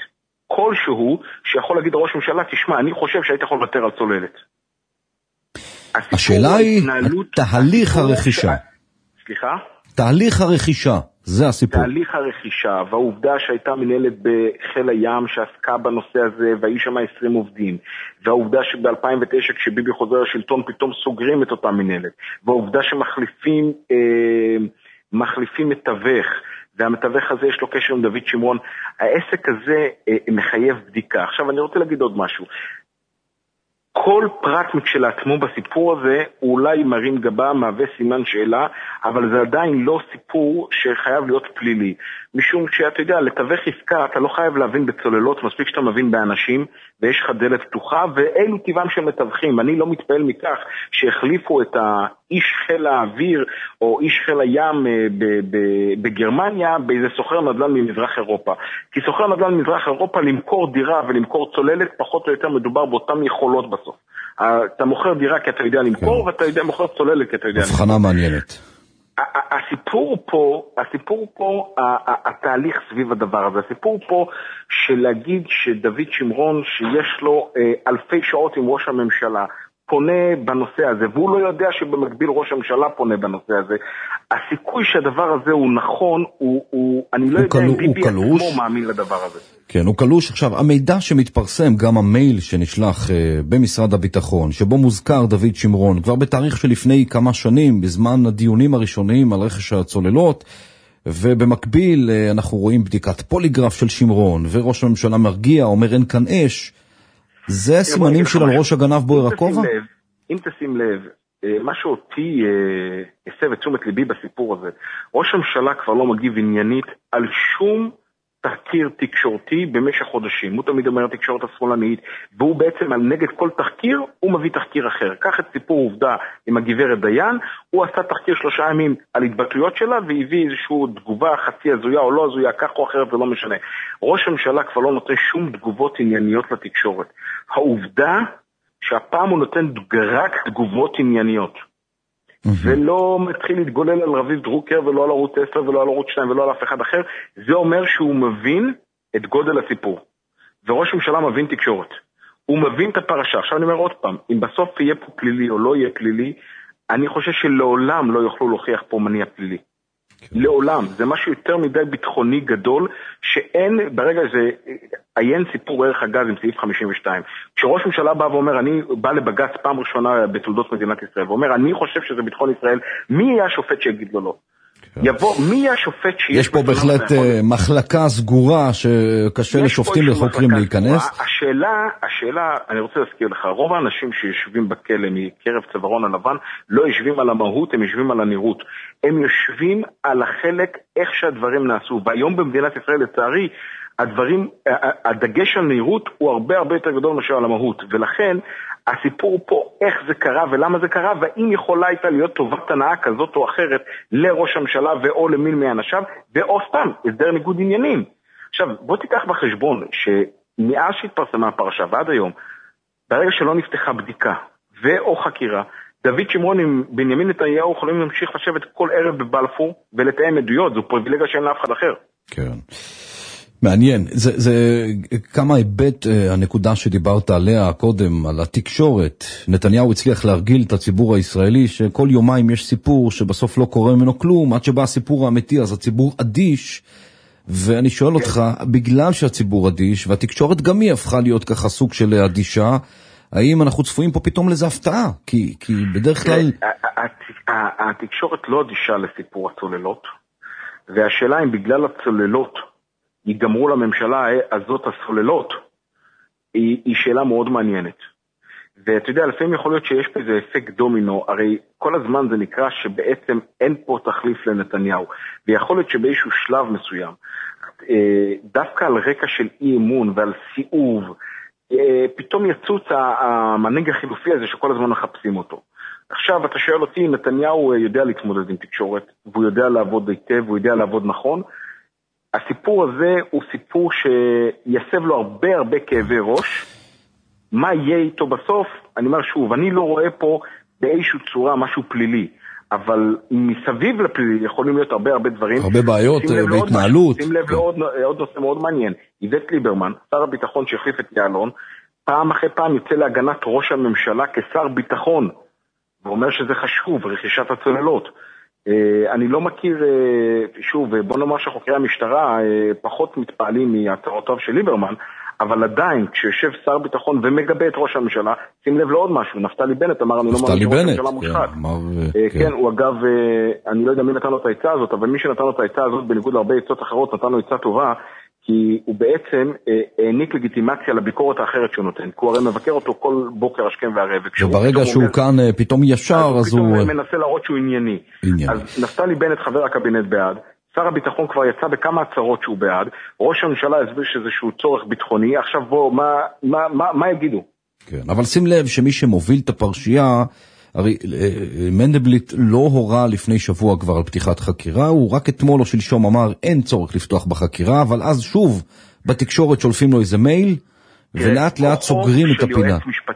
כלשהו שיכול להגיד ראש ממשלה, תשמע, אני חושב שהיית יכול לוותר על צוללת. השאלה היא תהליך הרכישה. סליחה? תהליך הרכישה, זה הסיפור. תהליך הרכישה, והעובדה שהייתה מנהלת בחיל הים שעסקה בנושא הזה, והיא שם 20 עובדים, והעובדה שב-2009 כשביבי חוזר לשלטון פתאום סוגרים את אותה מנהלת, והעובדה שמחליפים מתווך, והמתווך הזה יש לו קשר עם דוד שמרון, העסק הזה מחייב בדיקה. עכשיו אני רוצה להגיד עוד משהו. כל פרט כשלעצמו בסיפור הזה הוא אולי מרים גבה, מהווה סימן שאלה, אבל זה עדיין לא סיפור שחייב להיות פלילי. משום שאתה יודע, לתווך עסקה, אתה לא חייב להבין בצוללות, מספיק שאתה מבין באנשים, ויש לך דלת פתוחה, ואלו טבעם של מתווכים. אני לא מתפעל מכך שהחליפו את האיש חיל האוויר, או איש חיל הים בגרמניה, באיזה סוחר נדל"ן ממזרח אירופה. כי סוחר נדל"ן ממזרח אירופה, למכור דירה ולמכור צוללת, פחות או יותר מדובר באותן יכולות בסוף. אתה מוכר דירה כי אתה יודע למכור, ואתה יודע מוכר צוללת כי אתה יודע למכור. הבחנה מעניינת. הסיפור פה, התהליך סביב הדבר הזה, הסיפור פה של להגיד שדוד שמרון שיש לו אלפי שעות עם ראש הממשלה, פונה בנושא הזה, והוא לא יודע שבמקביל ראש הממשלה פונה בנושא הזה, הסיכוי שהדבר הזה הוא נכון, אני לא יודע אם ביבי עצמו מאמין לדבר הזה. כן, הוא קלוש. עכשיו, המידע שמתפרסם, גם המייל שנשלח במשרד הביטחון, שבו מוזכר דוד שמרון, כבר בתאריך שלפני כמה שנים, בזמן הדיונים הראשוניים על רכש הצוללות, ובמקביל אנחנו רואים בדיקת פוליגרף של שמרון, וראש הממשלה מרגיע, אומר אין כאן אש, זה סימנים של על ראש הגנב בוער הכובע? אם תשים לב, מה שאותי הסב את תשומת ליבי בסיפור הזה, ראש הממשלה כבר לא מגיב עניינית על שום תחקיר תקשורתי במשך חודשים. הוא תמיד אומר תקשורת השמאלנית, והוא בעצם נגד כל תחקיר, הוא מביא תחקיר אחר. קח את סיפור עובדה עם הגברת דיין, הוא עשה תחקיר 3 ימים על התבטאויות שלה, והביא איזושהי תגובה חצי הזויה או לא הזויה, כך או אחרת, זה לא משנה. ראש הממשלה כבר לא נותן שום תגובות ענייניות לתקשורת. העובדה שהפעם הוא נותן רק תגובות ענייניות. ולא מתחיל להתגולל על רביב דרוקר ולא על ערוץ 10 ולא על ערוץ 2 ולא על אף אחד אחר, זה אומר שהוא מבין את גודל הסיפור. וראש הממשלה מבין תקשורת. הוא מבין את הפרשה. עכשיו אני אומר עוד פעם, אם בסוף יהיה פה פלילי או לא יהיה פלילי, אני חושב שלעולם לא יוכלו להוכיח פה מניע פלילי. לעולם. זה משהו יותר מדי ביטחוני גדול, שאין, ברגע זה, עיין סיפור ערך הגז עם סעיף 52. כשראש ממשלה בא ואומר, אני בא לבג"ץ פעם ראשונה בתולדות מדינת ישראל, ואומר, אני חושב שזה ביטחון ישראל, מי יהיה השופט שיגיד לו לא? יבוא, מי יהיה השופט שיש... יש פה בהחלט מחלקה סגורה שקשה לשופטים וחוקרים להיכנס. השאלה, אני רוצה להזכיר לך, רוב האנשים שיושבים בכלא מקרב צווארון הלבן לא יושבים על המהות, הם יושבים על הנראות. הם יושבים על החלק איך שהדברים נעשו. והיום במדינת ישראל לצערי, הדגש על נראות הוא הרבה הרבה יותר גדול מאשר על המהות. ולכן הסיפור פה איך זה קרה ולמה זה קרה, והאם יכולה הייתה להיות טובת הנאה כזאת או אחרת לראש הממשלה ואו למין מאנשיו, ואו סתם הסדר ניגוד עניינים. עכשיו, בוא תיקח בחשבון שמאז שהתפרסמה הפרשה ועד היום, ברגע שלא נפתחה בדיקה ואו חקירה, דוד שמרון עם בנימין נתניהו יכולים להמשיך לשבת כל ערב בבלפור ולתאם עדויות, זו פריבילגיה שאין לאף אחד אחר. כן. מעניין, זה כמה היבט הנקודה שדיברת עליה קודם, על התקשורת. נתניהו הצליח להרגיל את הציבור הישראלי שכל יומיים יש סיפור שבסוף לא קורה ממנו כלום, עד שבא הסיפור האמיתי, אז הציבור אדיש, ואני שואל אותך, בגלל שהציבור אדיש, והתקשורת גם היא הפכה להיות ככה סוג של אדישה, האם אנחנו צפויים פה פתאום לזה הפתעה? כי בדרך כלל... התקשורת לא אדישה לסיפור הצוללות, והשאלה אם בגלל הצוללות ייגמרו לממשלה הזאת הסוללות, היא שאלה מאוד מעניינת. ואתה יודע, לפעמים יכול להיות שיש פה איזה אפקט דומינו, הרי כל הזמן זה נקרא שבעצם אין פה תחליף לנתניהו, ויכול להיות שבאיזשהו שלב מסוים, דווקא על רקע של אי אמון ועל סיאוב, פתאום יצוץ המנהיג החילופי הזה שכל הזמן מחפשים אותו. עכשיו אתה שואל אותי, נתניהו יודע להתמודד עם תקשורת, והוא יודע לעבוד היטב, והוא יודע לעבוד נכון, הסיפור הזה הוא סיפור שיסב לו הרבה הרבה כאבי ראש. מה יהיה איתו בסוף? אני אומר שוב, אני לא רואה פה באיזושהי צורה משהו פלילי. אבל מסביב לפלילי יכולים להיות הרבה דברים. הרבה בעיות בהתנהלות. שים לב לעוד נושא מאוד מעניין. איווט ליברמן, שר הביטחון שהחליף את יעלון, פעם אחרי פעם יוצא להגנת ראש הממשלה כשר ביטחון, ואומר שזה חשוב, רכישת הצוללות. אני לא מכיר, שוב, בוא נאמר שחוקרי המשטרה פחות מתפעלים מהצהרותיו של ליברמן, אבל עדיין, כשיושב שר ביטחון ומגבה את ראש הממשלה, שים לב לעוד משהו, נפתלי בנט אמר, אני לא מאמין שראש הממשלה מושחת. כן, הוא אגב, אני לא יודע מי נתן לו את העצה הזאת, אבל מי שנתן לו את העצה הזאת, בניגוד להרבה עצות אחרות, נתן לו עצה טובה, כי הוא בעצם העניק לגיטימציה לביקורת האחרת שהוא נותן, כי הוא הרי מבקר אותו כל בוקר השכם והערב. וברגע שהוא כאן פתאום ישר, אז הוא מנסה להראות שהוא ענייני. אז נפתלי בנט, חבר הקבינט, בעד. שר הביטחון כבר יצא בכמה הצהרות שהוא בעד, ראש הממשלה הסביר שזה שהוא צורך ביטחוני, עכשיו בוא, מה יגידו? כן, אבל שים לב שמי שמוביל את הפרשייה, הרי מנדלבליט לא הורה לפני שבוע כבר על פתיחת חקירה, הוא רק אתמול או שלשום אמר אין צורך לפתוח בחקירה, אבל אז שוב בתקשורת שולפים לו איזה מייל, ולאט לאט סוגרים את הפינה.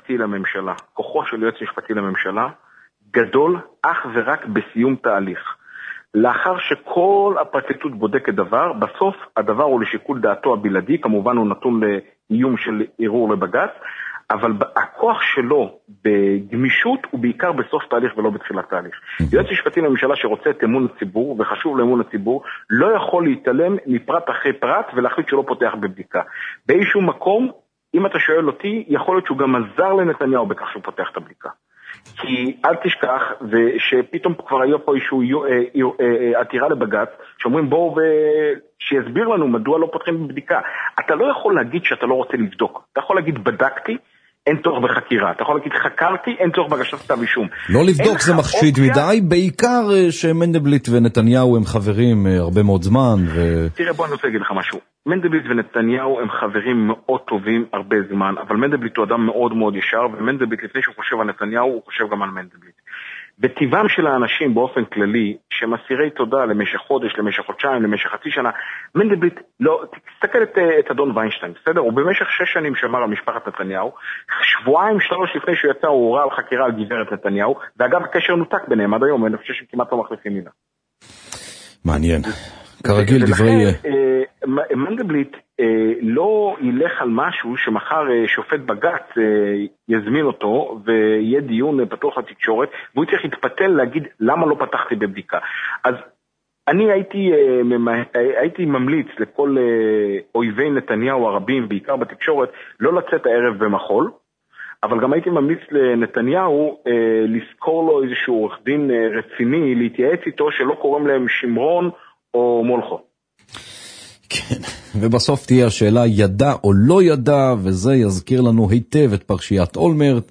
כוחו של יועץ משפטי לממשלה גדול אך ורק בסיום תהליך. לאחר שכל הפרקליטות בודקת דבר, בסוף הדבר הוא לשיקול דעתו הבלעדי, כמובן הוא נתון לאיום של ערעור לבג"ץ, אבל הכוח שלו בגמישות הוא בעיקר בסוף תהליך ולא בתחילת תהליך. יועץ משפטי לממשלה שרוצה את אמון הציבור וחשוב לאמון הציבור, לא יכול להתעלם מפרט אחרי פרט ולהחליט שלא פותח בבדיקה. באיזשהו מקום, אם אתה שואל אותי, יכול להיות שהוא גם עזר לנתניהו בכך שהוא פותח את הבדיקה. כי אל תשכח, ושפתאום כבר היה פה איזשהו עתירה לבג"ץ, שאומרים בואו שיסביר לנו מדוע לא פותחים בבדיקה. אתה לא יכול להגיד שאתה לא רוצה לבדוק. אתה יכול להגיד בדקתי, אין צורך בחקירה. אתה יכול להגיד חקרתי, אין צורך בהגשת כתב אישום. לא לבדוק זה מחשיד מדי, בעיקר שמנדלבליט ונתניהו הם חברים הרבה מאוד זמן. תראה, בוא אני רוצה להגיד לך משהו. מנדלבליט ונתניהו הם חברים מאוד טובים הרבה זמן, אבל מנדלבליט הוא אדם מאוד מאוד ישר, ומנדלבליט לפני שהוא חושב על נתניהו, הוא חושב גם על מנדלבליט. בטבעם של האנשים באופן כללי, שמסירי תודה למשך חודש, למשך חודשיים, למשך חצי שנה, מנדלבליט, לא, תסתכל את אדון ויינשטיין, בסדר? הוא במשך 6 שנים שמר על משפחת נתניהו, 2-3 לפני שהוא יצא הוא הורה על חקירה על גברת נתניהו, ואגב הקשר נותק ביניהם עד היום, אני חושב שכמעט לא מחליפים מילה. מעניין. כרגיל דברי... מנדלבליט לא ילך על משהו שמחר שופט בג"ץ יזמין אותו ויהיה דיון פתוח לתקשורת והוא צריך להתפתל להגיד למה לא פתחתי בבדיקה. אז אני הייתי ממליץ לכל אויבי נתניהו הרבים בעיקר בתקשורת לא לצאת הערב במחול, אבל גם הייתי ממליץ לנתניהו לזכור לו איזשהו עורך דין רציני להתייעץ איתו שלא קוראים להם שמרון או מולכו. כן, ובסוף תהיה השאלה ידע או לא ידע, וזה יזכיר לנו היטב את פרשיית אולמרט,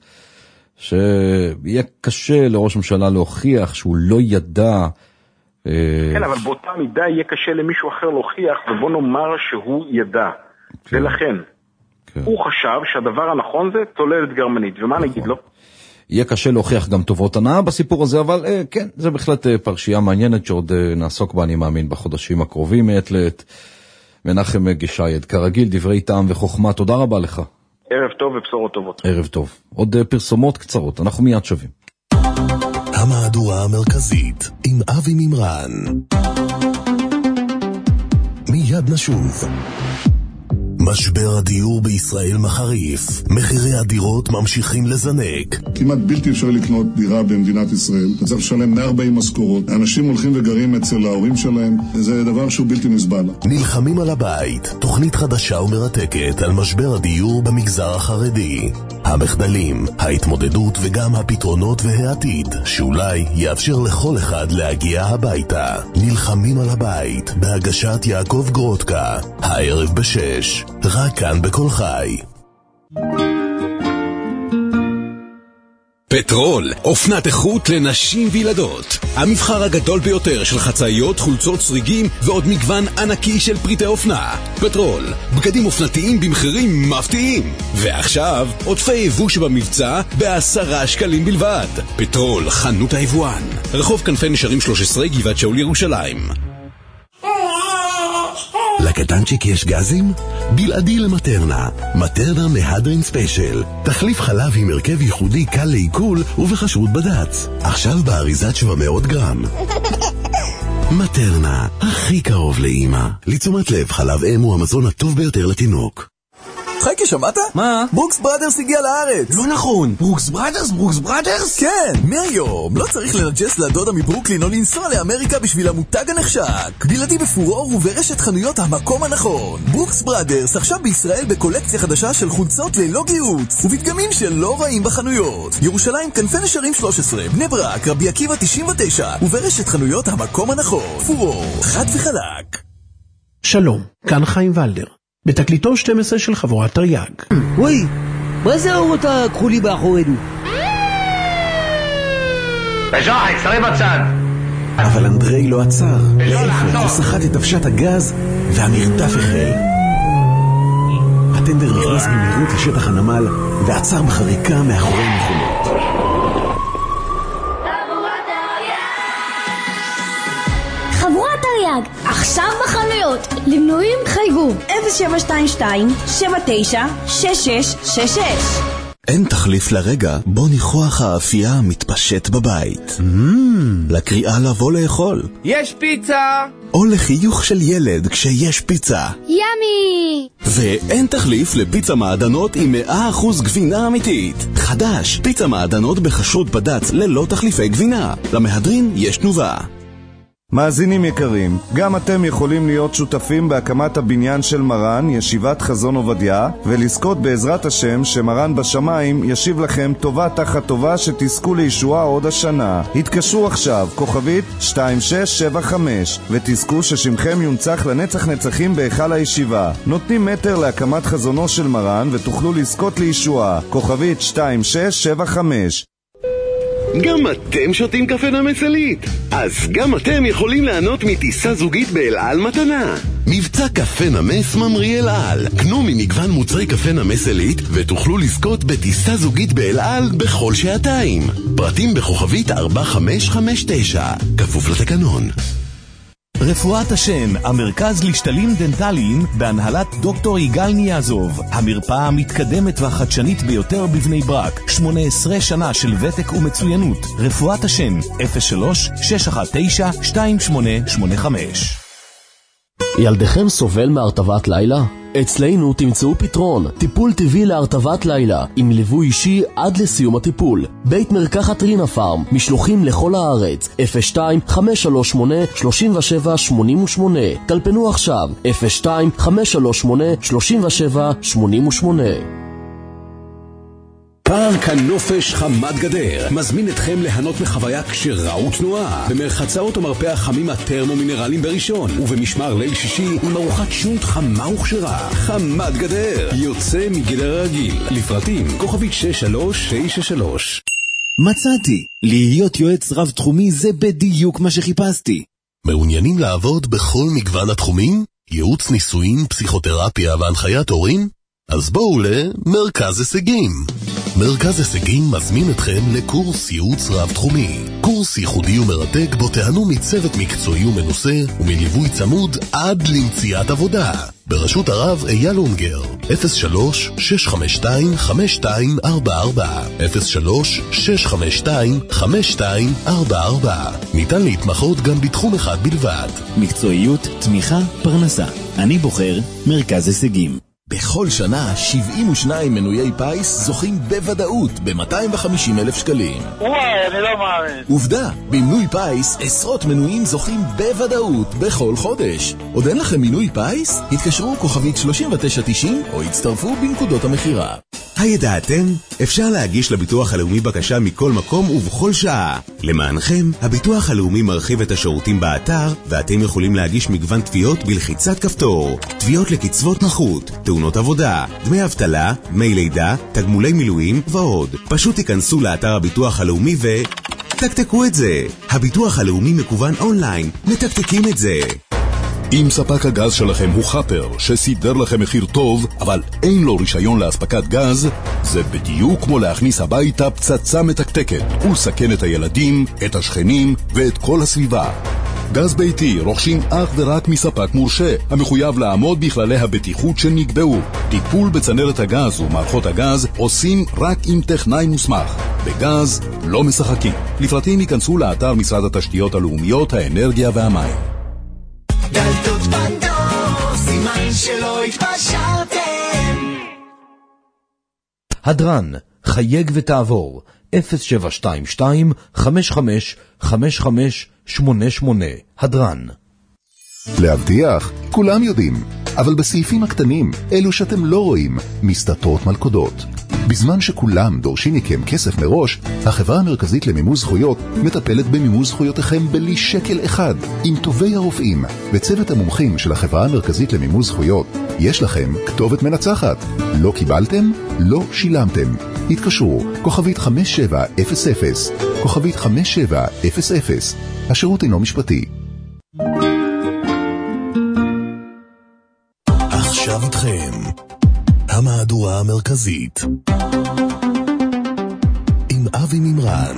שיהיה קשה לראש ממשלה להוכיח שהוא לא ידע. כן, אבל באותה מידה יהיה קשה למישהו אחר להוכיח, ובוא נאמר שהוא ידע. כן. ולכן, כן. הוא חשב שהדבר הנכון זה צוללת גרמנית, ומה נכון. נגיד לו? יהיה קשה להוכיח גם טובות הנאה בסיפור הזה, אבל כן, זה בהחלט פרשייה מעניינת שעוד נעסוק בה, אני מאמין, בחודשים הקרובים מעת לעת. מנחם גשייד, כרגיל, דברי טעם וחוכמה, תודה רבה לך. ערב טוב ובשורות טובות. ערב טוב. עוד פרסומות קצרות, אנחנו מיד שווים. המהדורה המרכזית עם אבי ממרן. מיד נשוב. משבר הדיור בישראל מחריף. מחירי הדירות ממשיכים לזנק. כמעט בלתי אפשר לקנות דירה במדינת ישראל. אתה צריך לשלם 140 משכורות. האנשים הולכים וגרים אצל ההורים שלהם. זה דבר שהוא בלתי נסבל. נלחמים על הבית. תוכנית חדשה ומרתקת על משבר הדיור במגזר החרדי. המחדלים, ההתמודדות וגם הפתרונות והעתיד, שאולי יאפשר לכל אחד להגיע הביתה. נלחמים על הבית, בהגשת יעקב גרודקה, הערב ב6, רק כאן בכל חי. פטרול, אופנת איכות לנשים וילדות. המבחר הגדול ביותר של חצאיות, חולצות, סריגים ועוד מגוון ענקי של פריטי אופנה. פטרול, בגדים אופנתיים במחירים מפתיעים. ועכשיו, עודפי יבוא שבמבצע ב10 שקלים בלבד. פטרול, חנות היבואן. רחוב כנפי נשרים 13, גבעת שאול ירושלים. לקטנצ'יק יש גזים? בלעדי למטרנה. מטרנה מהדרין ספיישל. תחליף חלב עם הרכב ייחודי קל לעיכול ובחשרות בד"ץ. עכשיו באריזת 700 גרם. מטרנה, הכי קרוב לאמא. לתשומת לב, חלב אם הוא המזון הטוב ביותר לתינוק. חייקי, שמעת? מה? ברוקס בראדרס הגיע לארץ. לא נכון. ברוקס בראדרס? ברוקס בראדרס? כן, מהיום. לא צריך לנג'ס לדודה מברוקלין או לנסוע לאמריקה בשביל המותג הנחשק. בלעדי בפורור וברשת חנויות המקום הנכון. ברוקס בראדרס עכשיו בישראל בקולקציה חדשה של חולצות ללא גיוץ ובדגמים שלא רעים בחנויות. ירושלים כנפי נשרים 13, בני ברק, רבי עקיבא 99 וברשת חנויות המקום הנכון. פורור, חד וחלק. שלום, כאן חיים ולדר. בתקליטון 12 של חבורת תרי"ג. וואי, מה זה האורות הכחולי באחורינו? בז'וחק, שרי בצד. אבל אנדרי לא עצר. להפך, הוא סחט את אבשת הגז והמרדף החל. הטנדר נכנס במהירות לשטח הנמל ועצר בחריקה מאחורי מכונות. חבורת תרי"ג, עכשיו בחנויות. למנויים חייגו 0722-796666. אין תחליף לרגע בו ניחוח האפייה מתפשט בבית. לקריאה לבוא לאכול. יש פיצה! או לחיוך של ילד כשיש פיצה. ימי! ואין תחליף לפיצה מעדנות עם 100% גבינה אמיתית. חדש, פיצה מעדנות בחשרות בד"ץ ללא תחליפי גבינה. למהדרין יש תנובה. מאזינים יקרים, גם אתם יכולים להיות שותפים בהקמת הבניין של מרן, ישיבת חזון עובדיה, ולזכות בעזרת השם שמרן בשמיים ישיב לכם טובה תחת טובה שתזכו לישועה עוד השנה. התקשרו עכשיו, כוכבית 2675, ותזכו ששמכם יונצח לנצח נצחים בהיכל הישיבה. נותנים מטר להקמת חזונו של מרן ותוכלו לזכות לישועה. כוכבית 2675. גם אתם שותים קפה נמס עילית? אז גם אתם יכולים ליהנות מטיסה זוגית באל על מתנה. מבצע קפה נמס ממריא אל על. קנו ממגוון מוצרי קפה נמס עילית ותוכלו לזכות בטיסה זוגית באל על בכל שעתיים. פרטים בכוכבית 4559. כפוף לתקנון. רפואת השן, המרכז לשתלים דנטליים בהנהלת דוקטור יגאל ניאזוב, המרפאה המתקדמת והחדשנית ביותר בבני ברק, 18 שנה של ותק ומצוינות. רפואת השן, 03-619-2885. ילדיכם סובל מהרטבת לילה? אצלנו תמצאו פתרון, טיפול טבעי להרטבת לילה, עם ליווי אישי עד לסיום הטיפול. בית מרקחת רינה פארם, משלוחים לכל הארץ, 02-538-3788. טלפנו עכשיו, 02-538-3788. פארק הנופש חמת גדר מזמין אתכם ליהנות מחוויה כשראו תנועה במרחצאות ומרפא החמים הטרמו-מינרליים בראשון ובמשמר ליל שישי עם ארוחת שו"ת חמה וכשרה. חמת גדר יוצא מגדר הרגיל. לפרטים כוכבית 6393. מצאתי, להיות יועץ רב תחומי זה בדיוק מה שחיפשתי. מעוניינים לעבוד בכל מגוון התחומים? ייעוץ ניסויים, פסיכותרפיה והנחיית הורים? אז בואו למרכז הישגים. מרכז הישגים מזמין אתכם לקורס ייעוץ רב-תחומי. קורס ייחודי ומרתק בו תיהנו מצוות מקצועי ומנוסה ומליווי צמוד עד למציאת עבודה. בראשות הרב אייל אונגר. 03-652-5244 03-652-5244. ניתן להתמחות גם בתחום אחד בלבד. מקצועיות, תמיכה, פרנסה. אני בוחר מרכז הישגים. בכל שנה 72 מנויי פייס זוכים בוודאות ב-250,000 שקלים. וואי, אני לא מאמין. עובדה, במנוי פייס עשרות מנויים זוכים בוודאות בכל חודש. עוד אין לכם מנוי פייס? התקשרו כוכבית 3990 או הצטרפו בנקודות המחירה. הידעתם? אפשר להגיש לביטוח הלאומי בקשה מכל מקום ובכל שעה. למענכם, הביטוח הלאומי מרחיב את השירותים באתר, ואתם יכולים להגיש מגוון תביעות בלחיצת כפתור. תביעות לקצבות נכות, תאונות עבודה, דמי אבטלה, דמי לידה, תגמולי מילואים ועוד. פשוט תיכנסו לאתר הביטוח הלאומי תקתקו את זה. הביטוח הלאומי מקוון אונליין, מתקתקים את זה. אם ספק הגז שלכם הוא חפר שסידר לכם מחיר טוב, אבל אין לו רישיון להספקת גז, זה בדיוק כמו להכניס הביתה פצצה מתקתקת ולסכן את הילדים, את השכנים ואת כל הסביבה. גז ביתי רוכשים אך ורק מספק מורשה, המחויב לעמוד בכללי הבטיחות שנקבעו. טיפול בצנרת הגז ומערכות הגז עושים רק עם טכנאי מוסמך. בגז לא משחקים. לפרטים ייכנסו לאתר משרד התשתיות הלאומיות, האנרגיה והמים. דלתות פנדור, סימן שלא התפשרתם. הדרן, חייג ותעבור, 0722-55-55-88, הדרן. להבטיח, כולם יודעים, אבל בסעיפים הקטנים, אלו שאתם לא רואים, מסתתרות מלכודות. בזמן שכולם דורשים מכם כסף מראש, החברה המרכזית למימוש זכויות מטפלת במימוש זכויותיכם בלי שקל אחד. עם טובי הרופאים וצוות המומחים של החברה המרכזית למימוש זכויות, יש לכם כתובת מנצחת. לא קיבלתם? לא שילמתם. התקשרו, כוכבית 5700, כוכבית 5700. השירות אינו משפטי. עכשיו איתכם המהדורה המרכזית עם אבי ממרן.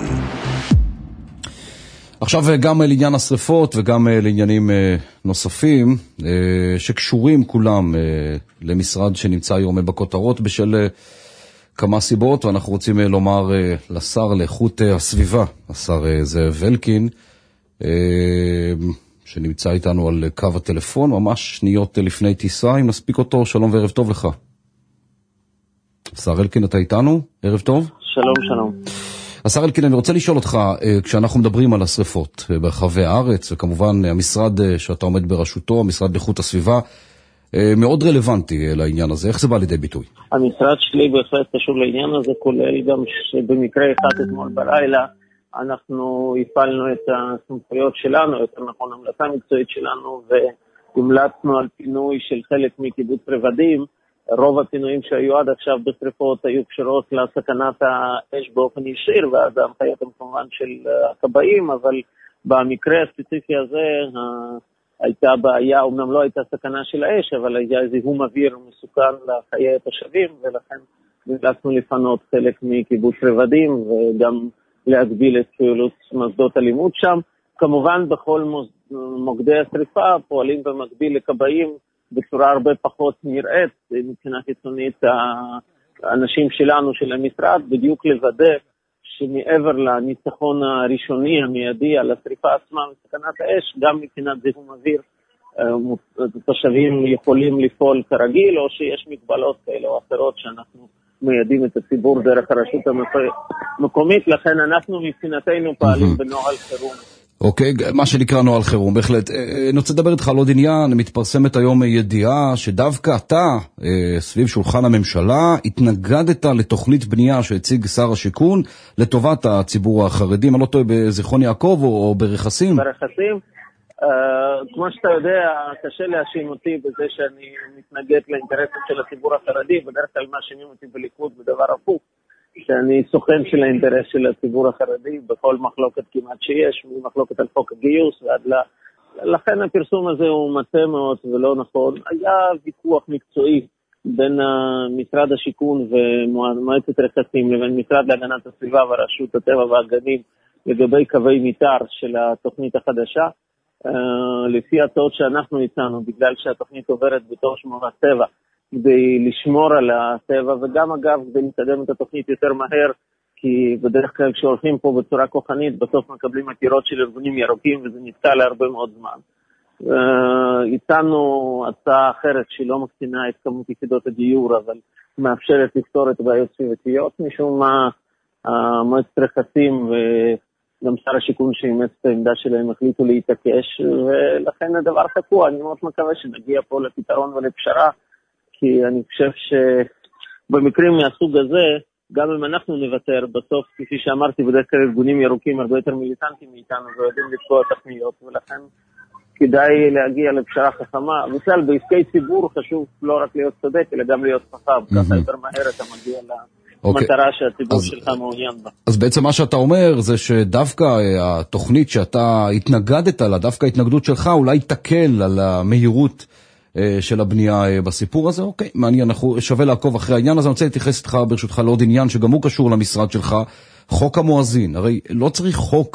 עכשיו גם לעניין השריפות וגם לעניינים נוספים שקשורים כולם למשרד שנמצא היום בכותרות בשל כמה סיבות, ואנחנו רוצים לומר לשר לאיכות הסביבה, השר זאב אלקין, שנמצא איתנו על קו הטלפון, ממש שניות לפני טיסה, אם נספיק אותו. שלום וערב טוב לך. השר אלקין, אתה איתנו? ערב טוב. שלום, שלום. השר אלקין, אני רוצה לשאול אותך, כשאנחנו מדברים על השריפות ברחבי הארץ, וכמובן המשרד שאתה עומד בראשותו, המשרד לאיכות הסביבה, מאוד רלוונטי לעניין הזה. איך זה בא לידי ביטוי? המשרד שלי בהחלט קשור לעניין הזה, כולל גם שבמקרה אחד אתמול בלילה, אנחנו הפעלנו את הסמכויות שלנו, יותר נכון המלצה מקצועית שלנו, והמלצנו על פינוי של חלק מקיבוץ רבדים. רוב הפינויים שהיו עד עכשיו בשריפות היו קשורות לסכנת האש באופן ישיר, ואז ההנחיות הם כמובן של הכבאים, אבל במקרה הספציפי הזה הייתה בעיה, אומנם לא הייתה סכנה של האש, אבל היה זיהום אוויר מסוכן לחיי התושבים, ולכן נאלצנו לפנות חלק מקיבוץ רבדים, וגם להגביל את פעילות מוסדות הלימוד שם. כמובן בכל מוקדי השריפה פועלים במקביל לכבאים בצורה הרבה פחות נראית מבחינה חיצונית האנשים שלנו של המשרד, בדיוק לוודא שמעבר לניצחון הראשוני המיידי על השריפה עצמה וסכנת האש, גם מבחינת זיהום אוויר תושבים יכולים לפעול כרגיל, או שיש מגבלות כאלה או אחרות שאנחנו מיידים את הציבור דרך הרשות המקומית. לכן אנחנו מבחינתנו פעלים בנוהל חירום. אוקיי, מה שנקרא נוהל חירום, בהחלט. אני רוצה לדבר איתך על עוד עניין. מתפרסמת היום ידיעה שדווקא אתה, סביב שולחן הממשלה, התנגדת לתוכנית בנייה שהציג שר השיכון לטובת הציבור החרדי, אני לא טועה, בזיכרון יעקב או ברכסים? ברכסים. כמו שאתה יודע, קשה להאשים אותי בזה שאני מתנגד לאינטרסים של הציבור החרדי, בדרך כלל מאשימים אותי בליכוד בדבר הפוך, שאני סוכן של האינטרס של הציבור החרדי בכל מחלוקת כמעט שיש, ממחלוקת על חוק הגיוס ועד לכן הפרסום הזה הוא מטעה מאוד ולא נכון. היה ויכוח מקצועי בין משרד השיכון ומועצת רכסים לבין משרד להגנת הסביבה ורשות הטבע והגנים לגבי קווי מיתאר של התוכנית החדשה. לפי הצעות שאנחנו הצענו, בגלל שהתוכנית עוברת בתור שמורת טבע, כדי לשמור על הטבע, וגם אגב כדי לקדם את התוכנית יותר מהר, כי בדרך כלל כשהולכים פה בצורה כוחנית, בסוף מקבלים עתירות של ארגונים ירוקים, וזה נתקע להרבה מאוד זמן. הצענו הצעה אחרת שהיא לא מקטינה את כמות יחידות הדיור, אבל מאפשרת לפתור את בעיות סביבתיות, משום מה מועצת רכסים וגם שר השיכון שאימץ את העמדה שלהם החליטו להתעקש, ולכן הדבר תקוע. אני מאוד מקווה שנגיע פה לפתרון ולפשרה, כי אני חושב שבמקרים מהסוג הזה, גם אם אנחנו נוותר, בסוף, כפי שאמרתי, בדרך כלל ארגונים ירוקים הרבה יותר מיליטנטיים מאיתנו ויודעים לתקוע תוכניות, ולכן כדאי להגיע לפשרה חכמה. בכלל, בעסקי ציבור חשוב לא רק להיות צודק, אלא גם להיות חכם. ככה יותר מהר אתה מגיע למטרה שהציבור שלך מעוניין בה. אז בעצם מה שאתה אומר זה שדווקא התוכנית שאתה התנגדת לה, דווקא ההתנגדות שלך אולי תקל על המהירות של הבנייה בסיפור הזה. אוקיי, מעניין, אנחנו שווה לעקוב אחרי העניין הזה. אני רוצה להתייחס איתך ברשותך לעוד עניין שגם הוא קשור למשרד שלך, חוק המואזין. הרי לא צריך חוק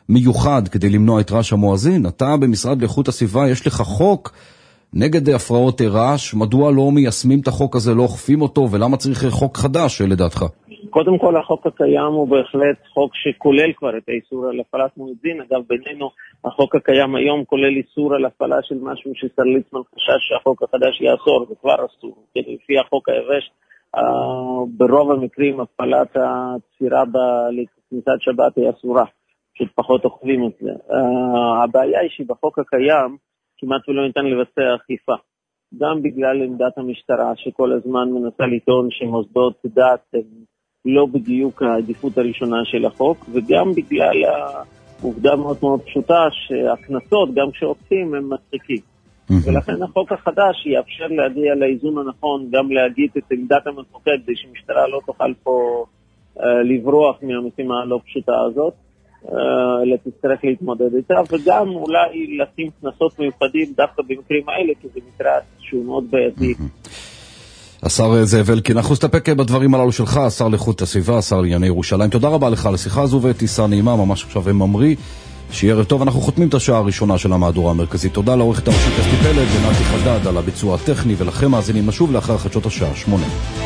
מיוחד כדי למנוע את רעש המואזין. אתה במשרד לאיכות הסביבה, יש לך חוק נגד הפרעות רעש, מדוע לא מיישמים את החוק הזה, לא אוכפים אותו, ולמה צריך חוק חדש לדעתך? קודם כל, החוק הקיים הוא בהחלט חוק שכולל כבר את האיסור על הפעלת מואזין. אגב, בינינו, החוק הקיים היום כולל איסור על הפעלה של משהו ששר ליצמן חשש שהחוק החדש יאסור, זה כבר אסור. לפי החוק היבש, ברוב המקרים הפעלת הצפירה בכניסת שבת היא אסורה, פשוט פחות אוכבים את זה. הבעיה היא שבחוק הקיים כמעט ולא ניתן לבצע אכיפה. גם בגלל עמדת המשטרה שכל הזמן מנסה לטעון שמוסדות דת הם לא בדיוק העדיפות הראשונה של החוק, וגם בגלל העובדה מאוד מאוד פשוטה שהכנסות, גם כשאוכפים, הם מצחיקים. ולכן החוק החדש יאפשר להגיע לאיזון הנכון, גם להגיד את עמדת המחוקק, כדי שמשטרה לא תוכל פה לברוח מהמשימה הלא פשוטה הזאת, אלא תצטרך להתמודד איתה, וגם אולי לשים כנסות מיוחדים דווקא במקרים האלה, כי זה מקרה שהוא מאוד בעייתי. השר זאב אלקין, אנחנו נסתפק בדברים הללו שלך, השר לאיכות הסביבה, השר לענייני ירושלים. תודה רבה לך על השיחה הזו וטיסה נעימה, ממש עכשיו ממריא, שיהיה ערב טוב. אנחנו חותמים את השעה הראשונה של המהדורה המרכזית. תודה לעורכת הראשית אסתי פלד ונתי חדד על הביצוע הטכני, ולכם מאזינים נשוב לאחר חדשות השעה 8.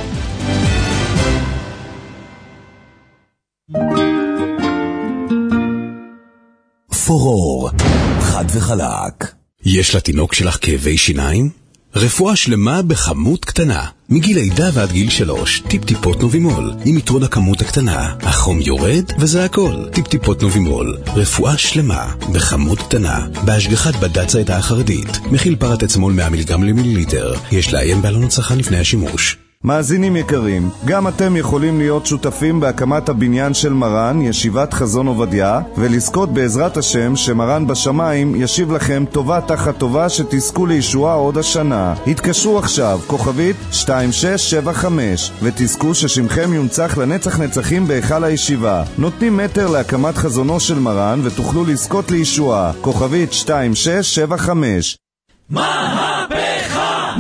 פורור, חד וחלק. יש לתינוק שלך כאבי שיניים? רפואה שלמה בכמות קטנה. מגיל לידה ועד גיל 3, טיפ-טיפות נובימול. עם יתרון הכמות הקטנה, החום יורד וזה הכל. טיפ-טיפות נובימול. רפואה שלמה בכמות קטנה. בהשגחת בד"ץ העדה החרדית. מכיל פרטצמול 100 מיליגרם למיליליטר. יש לעיין בעלון הצרכן לפני השימוש. מאזינים יקרים, גם אתם יכולים להיות שותפים בהקמת הבניין של מרן, ישיבת חזון עובדיה, ולזכות בעזרת השם שמרן בשמיים ישיב לכם טובה תחת טובה שתזכו לישועה עוד השנה. התקשרו עכשיו, כוכבית 2675, ותזכו ששמכם יונצח לנצח נצחים בהיכל הישיבה. נותנים מטר להקמת חזונו של מרן ותוכלו לזכות לישועה. כוכבית 2675. מהפכה!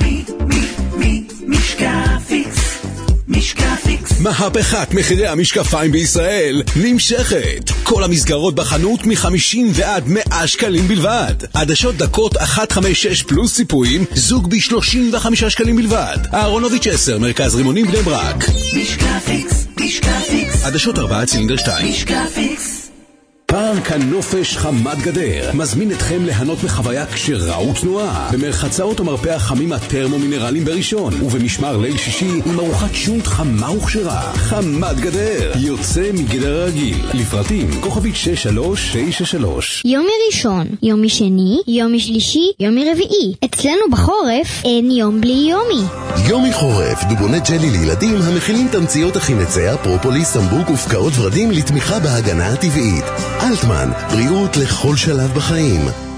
משקפיקס. מהפכת מחירי המשקפיים בישראל נמשכת. כל המסגרות בחנות מ-50 ועד 100 שקלים בלבד. עדשות דקות 156 פלוס ציפויים, זוג ב-35 שקלים בלבד. אהרונוביץ' 10, מרכז רימונים בני ברק. משקפיקס. עדשות 4 צילינדר 2. משקפיקס. פארק הנופש חמת גדר מזמין אתכם ליהנות מחוויה כשרה ותנועה במרחצאות ומרפא החמים הטרמומינרליים בראשון, ובמשמר ליל שישי עם ארוחת שונט חמה וכשרה. חמת גדר יוצא מגדר הרגיל. לפרטים כוכבית 6393. יום ראשון, יום שני, יום שלישי, יום רביעי. אצלנו בחורף אין יום בלי יומי. יומי חורף, דובוני ג'לי לילדים המכילים תמציות החינציה, פרופוליס, סמבוק ופקעות ורדים לתמיכה בהגנה הטבעית. אלטמן, בריאות לכל שלב בחיים.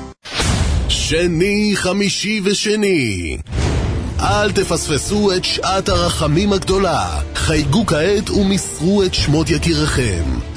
שני, חמישי ושני. אל תפספסו את שעת הרחמים הגדולה. חייגו כעת ומסרו את שמות יקיריכם. 1-800-35-35-60.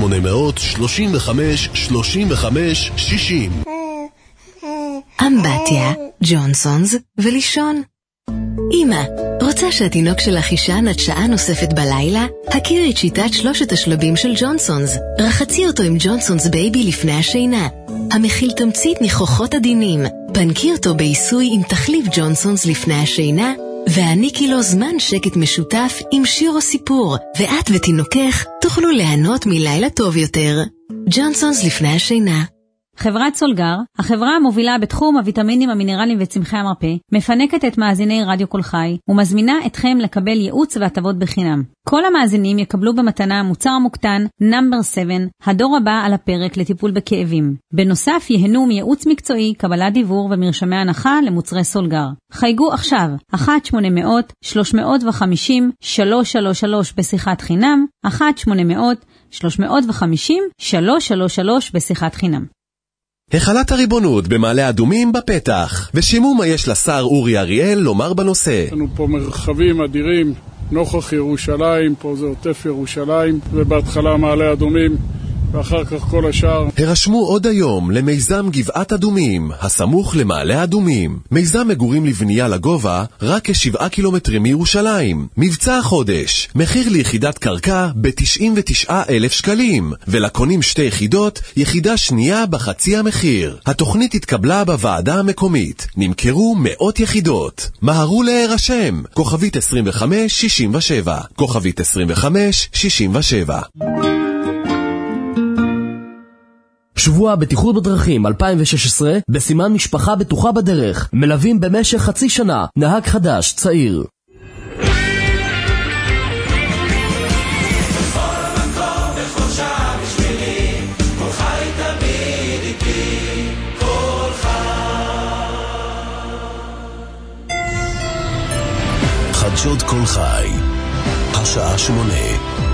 אמבטיה, ג'ונסונס ולישון. אמא, רוצה שהתינוק שלך יישן עד שעה נוספת בלילה? הכירי את שיטת 3 השלבים של ג'ונסונס. רחצי אותו עם ג'ונסונס בייבי לפני השינה, המכיל תמצית ניחוחות עדינים. פנקי אותו בעיסוי עם תחליף ג'ונסונס לפני השינה, והעניקי לו זמן שקט משותף עם שיר או סיפור, ואת ותינוקך תוכלו ליהנות מלילה טוב יותר. ג'ונסונס לפני השינה. חברת סולגר, החברה המובילה בתחום הוויטמינים, המינרלים וצמחי המרפא, מפנקת את מאזיני רדיו כל חי ומזמינה אתכם לקבל ייעוץ והטבות בחינם. כל המאזינים יקבלו במתנה מוצר המוקטן נאמבר 7, הדור הבא על הפרק לטיפול בכאבים. בנוסף יהנו מייעוץ מקצועי, קבלת דיוור ומרשמי הנחה למוצרי סולגר. חייגו עכשיו 1-800-350-333 בשיחת חינם, 1-800-350-333 בשיחת חינם. החלת הריבונות במעלה אדומים בפתח, ושימו מה יש לשר אורי אריאל לומר בנושא. יש לנו פה מרחבים אדירים נוכח ירושלים, פה זה עוטף ירושלים, ובהתחלה מעלה אדומים ואחר כך כל השאר. הרשמו עוד היום למיזם גבעת אדומים, הסמוך למעלה אדומים. מיזם מגורים לבנייה לגובה, רק כ7 קילומטרים מירושלים. מבצע החודש, מחיר ליחידת קרקע ב-99,000 שקלים, ולקונים 2 יחידות, יחידה שנייה בחצי המחיר. התוכנית התקבלה בוועדה המקומית. נמכרו 100 יחידות. מהרו להירשם, כוכבית 2567, כוכבית 2567. שבוע הבטיחות בדרכים 2016 בסימן משפחה בטוחה בדרך, מלווים במשך חצי שנה נהג חדש צעיר. חדשות כל חי, השעה 8.